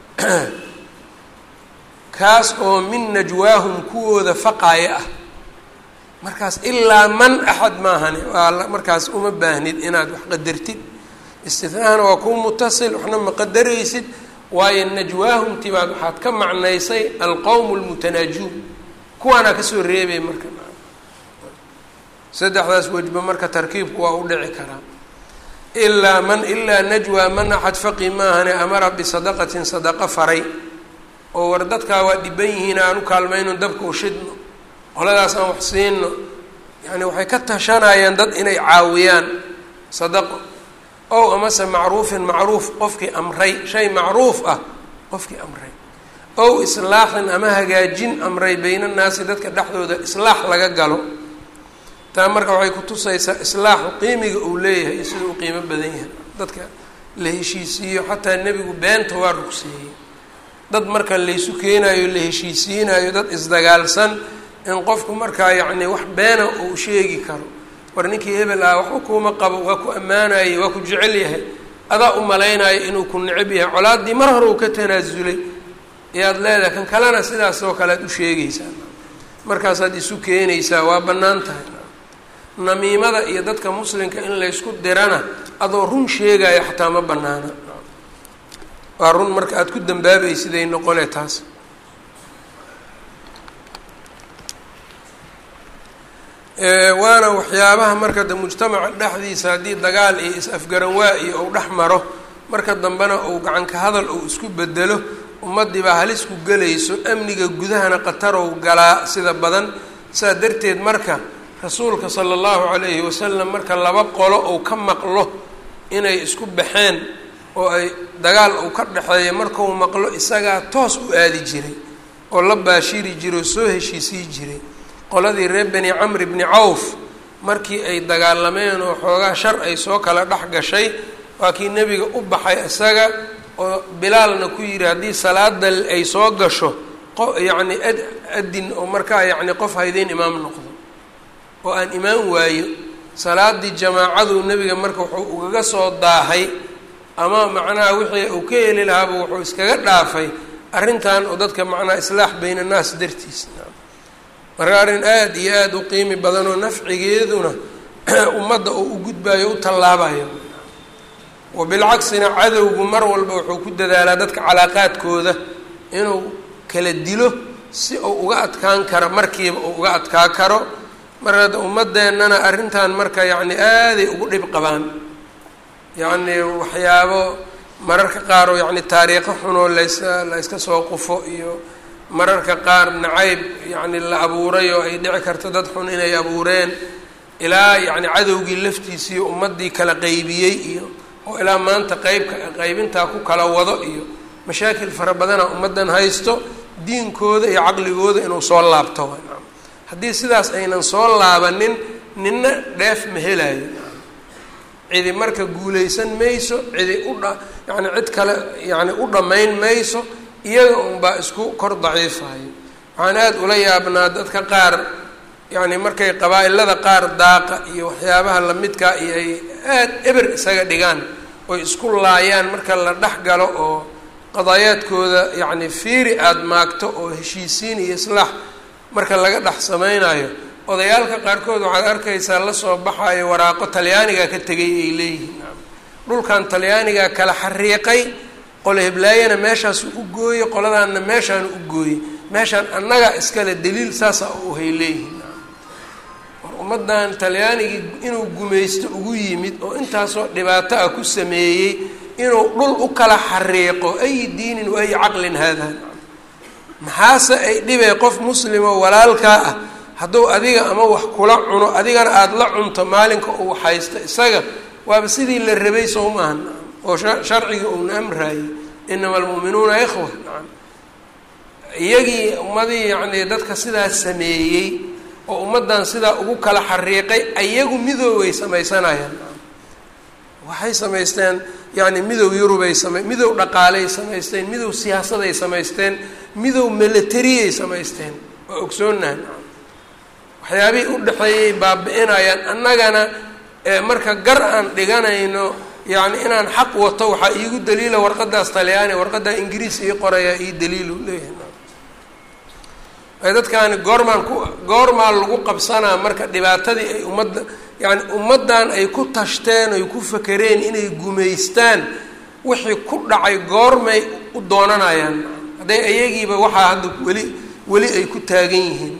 kaas oo min najwaahum kuwooda faqaaya ah markaas ilaa man axad maahani waa markaas uma baahnid inaad wax qadartid istinaahana waa kuu mutasil waxna ma qadaraysid waayo najwaahumti baad waxaad ka macnaysay alqowm lmutanaajuun kuwaanaa kasoo reebay marka saddexdaas wejba marka tarkiibku waa u dhici karaa ilaa man ilaa najwaa man axad faqi maahane amara bisadaqatin sadaqa faray oo war dadkaa waa dhiban yihiin aan u kaalmayno dabka u shidno qoladaas aan wax siino yani waxay ka tashanayaan dad inay caawiyaan sadaqo ow amase macruufin macruuf qofkii amray shay macruuf ah qofkii amray ow islaaxin ama hagaajin amray bayna annaasi dadka dhexdooda islaax laga galo taa marka waxay kutusaysaa islaaxu qiimiga uu leeyahay iyo sida uu qiimo badan yahay dadka la heshiisiiyo xataa nebigu beenta waa rugseeyey dad marka laysu keenaayo la heshiisiinayo dad isdagaalsan in qofku markaa yacni wax beena uu sheegi karo war ninkii hebel ah waxba kuuma qabo waa ku ammaanayay waa ku jecel yahay adaa u malaynayo inuu ku necab yahay colaaddii mar hore uu ka tanaasulay ayaad leedahay kan kalena sidaas oo kale aad u sheegaysaa markaasaad isu keenaysaa waa bannaan tahay namiimada iyo dadka muslimka in laysku dirana adoo run sheegayo xataa ma bannaana waa run marka aada ku dambaabaysiday noqone taas waana waxyaabaha marka de mujtamaca dhexdiisa haddii dagaal iyo is-afgaranwaa iyo uu dhex maro marka dambena uu gacanka hadal uu isku bedelo ummaddii baa halis ku gelayso amniga gudahana qatarow galaa sida badan saa darteed marka rasuulka sala allahu calayhi wasalam marka laba qolo uu ka maqlo inay isku baxeen oo ay dagaal uu ka dhexeeya markuu maqlo isagaa toos u aadi jiray oo la baashiri jiray oo soo heshiisii jiray qoladii reer bani camr bni cawf markii ay dagaalameen oo xoogaa shar ay soo kala dhex gashay waa kii nebiga u baxay isaga oo bilaalna ku yidhi haddii salaada ay soo gasho qo yacni ad adin oo markaa yacni qof haydeen imaam noqdo oo aan imaan waayo salaadii jamaacadu nebiga marka wuxuu ugaga soo daahay ama macnaha wixii uu ka heli lahaaba wuxuu iskaga dhaafay arrintan oo dadka macnaha islaax bayna annaas dartiis marka arrin aada iyo aada u qiimi badan oo nafcigeeduna ummadda oo u gudbaayo u tallaabayo wabilcaksina cadowgu mar walba wuxuu ku dadaalaa dadka calaaqaadkooda inuu kala dilo si uu uga adkaan karo markiiba uu uga adkaa karo marka ummadeennana arrintan marka yacni aaday ugu dhib qabaan yacni waxyaabo mararka qaar oo yacni taariikho xunoo layska la yska soo qufo iyo mararka qaar nacayb yacni la abuuray oo ay dhici karto dad xun inay abuureen ilaa yacni cadowgii laftiisii ummaddii kala qaybiyey iyo oo ilaa maanta qeybka qaybintaa ku kala wado iyo mashaakil fara badana ummaddan haysto diinkooda iyo caqligooda inuu soo laabto haddii sidaas aynan soo laabanin ninna dheef ma helayo cidi marka guulaysan mayso cidi udha yacni cid kale yacni u dhammayn mayso iyaga unbaa isku kor daciifayo waxaan aada ula yaabnaa dadka qaar yacni markay qabaa-ilada qaar daaqa iyo waxyaabaha lamidkaa iyo ay aada eber isaga dhigaan oy isku laayaan marka la dhex galo oo qadaayaadkooda yacni fiiri aada maagto oo heshiisiin iyo islaax marka laga dhex samaynayo odayaalka qaarkood waxaad arkaysaa la soo baxayo waraaqo talyaaniga ka tegay ay leeyihiin dhulkan talyaaniga kala xariiqay qole heblaayana meeshaas u gooyey qoladaanna meeshaan u gooyey meeshaan annaga iskale daliil saasa u hay leeyihiin war ummaddan talyaanigii inuu gumaysto ugu yimid oo intaasoo dhibaato ah ku sameeyey inuu dhul u kala xariiqo ay diinin wa ay caqlin haadaa maxaase ay dhibee qof muslimo walaalkaa ah hadduu adiga ama wax kula cuno adigana aada la cunto maalinka uu haysto isaga waaba sidii la rabay sow maahan oo sharciga uuna amraayey inama almu'minuuna ikhwa iyagii ummadii yacni dadka sidaas sameeyey oo ummaddan sidaa ugu kala xariiqay ayagu midoobay samaysanayaan waxay samaysteen yacni midow yurubay sama midow dhaqaaley samaysteen midow siyaasaday samaysteen midow militariyay samaysteen waa ogsoonahan waxyaabihii u dhexeeyay baabi-inayaan annagana marka gar aan dhiganayno yacni inaan xaq wato waxaa iigu daliila warqadaas talyaani warqaddaa ingiriis ii qorayaa ii daliilu leeyahay ay dadkaani goormaan ku goormaa lagu qabsanaa marka dhibaatadii ay ummadda yacni ummaddan ay ku tashteen ay ku fakereen inay gumaystaan wixii ku dhacay goormay u doonanayaan hadday ayagiiba waxaa hadda weli weli ay ku taagan yihiin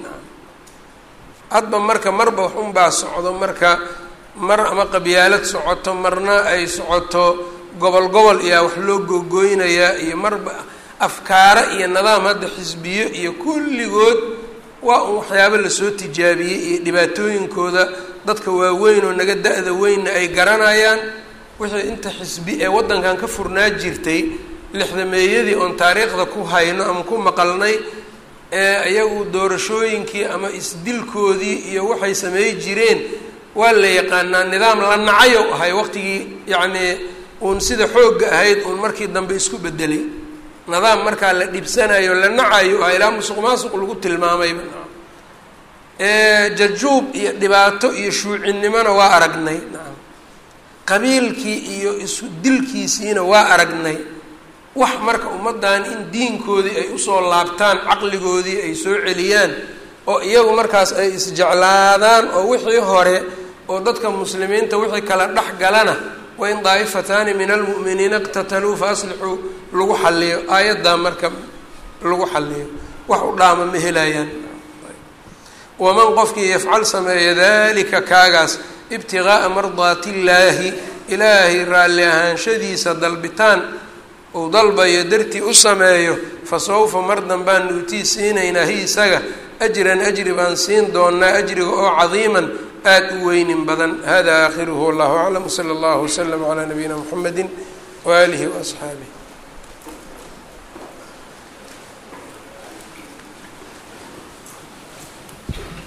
hadba marka marba wax unbaa socdo marka mar ama qabyaalad socoto marna ay socoto gobol gobol iyaa wax loo googooynayaa iyo marba afkaara iyo nidaam hadda xisbiyo iyo kulligood waa un waxyaabo lasoo tijaabiyey iyo dhibaatooyinkooda dadka waaweyn oo naga da-da weynna ay garanayaan wixii inta xisbi ee waddankan ka furnaa jirtay lixdameeyadii oon taariikhda ku hayno ama ku maqalnay ee iyagu doorashooyinkii ama isdilkoodii iyo waxay sameey jireen waa la yaqaanaa nidaam la nacayo ahay waqtigii yacnii uun sida xoogga ahayd uun markii dambe isku bedelay nidaam markaa la dhibsanayo la nacayo ah ilaa musuq maasuq lagu tilmaamayba jajuub iyo dhibaato iyo shuucinimona waa aragnay qabiilkii iyo isu dilkiisiina waa aragnay wax marka ummaddan in diinkoodii ay usoo laabtaan caqligoodii ay soo celiyaan oo iyagu markaas ay isjeclaadaan oo wixii hore oo dadka muslimiinta wixii kala dhex galana wain daa'ifataani min almu'miniina iqtataluu fa aslixuu lagu xalliyo aayaddaa marka lagu xalliyo wax u dhaama ma helayaan waman qofkii yafcal sameeya dalika kaagaas ibtigaaa mardaati illaahi ilaahay raalli ahaanshadiisa dalbitaan uu dalbayo dartii u sameeyo fa sawfa mar danbaan nuutii siinaynaa hi isaga ajran ajri baan siin doonaa ajriga oo cadiiman aad u weynin badan. hada aakhiruhu wallahu aclam, sala allahu waslama calaa nabiyina muxamedi waaalihi waasxaabih.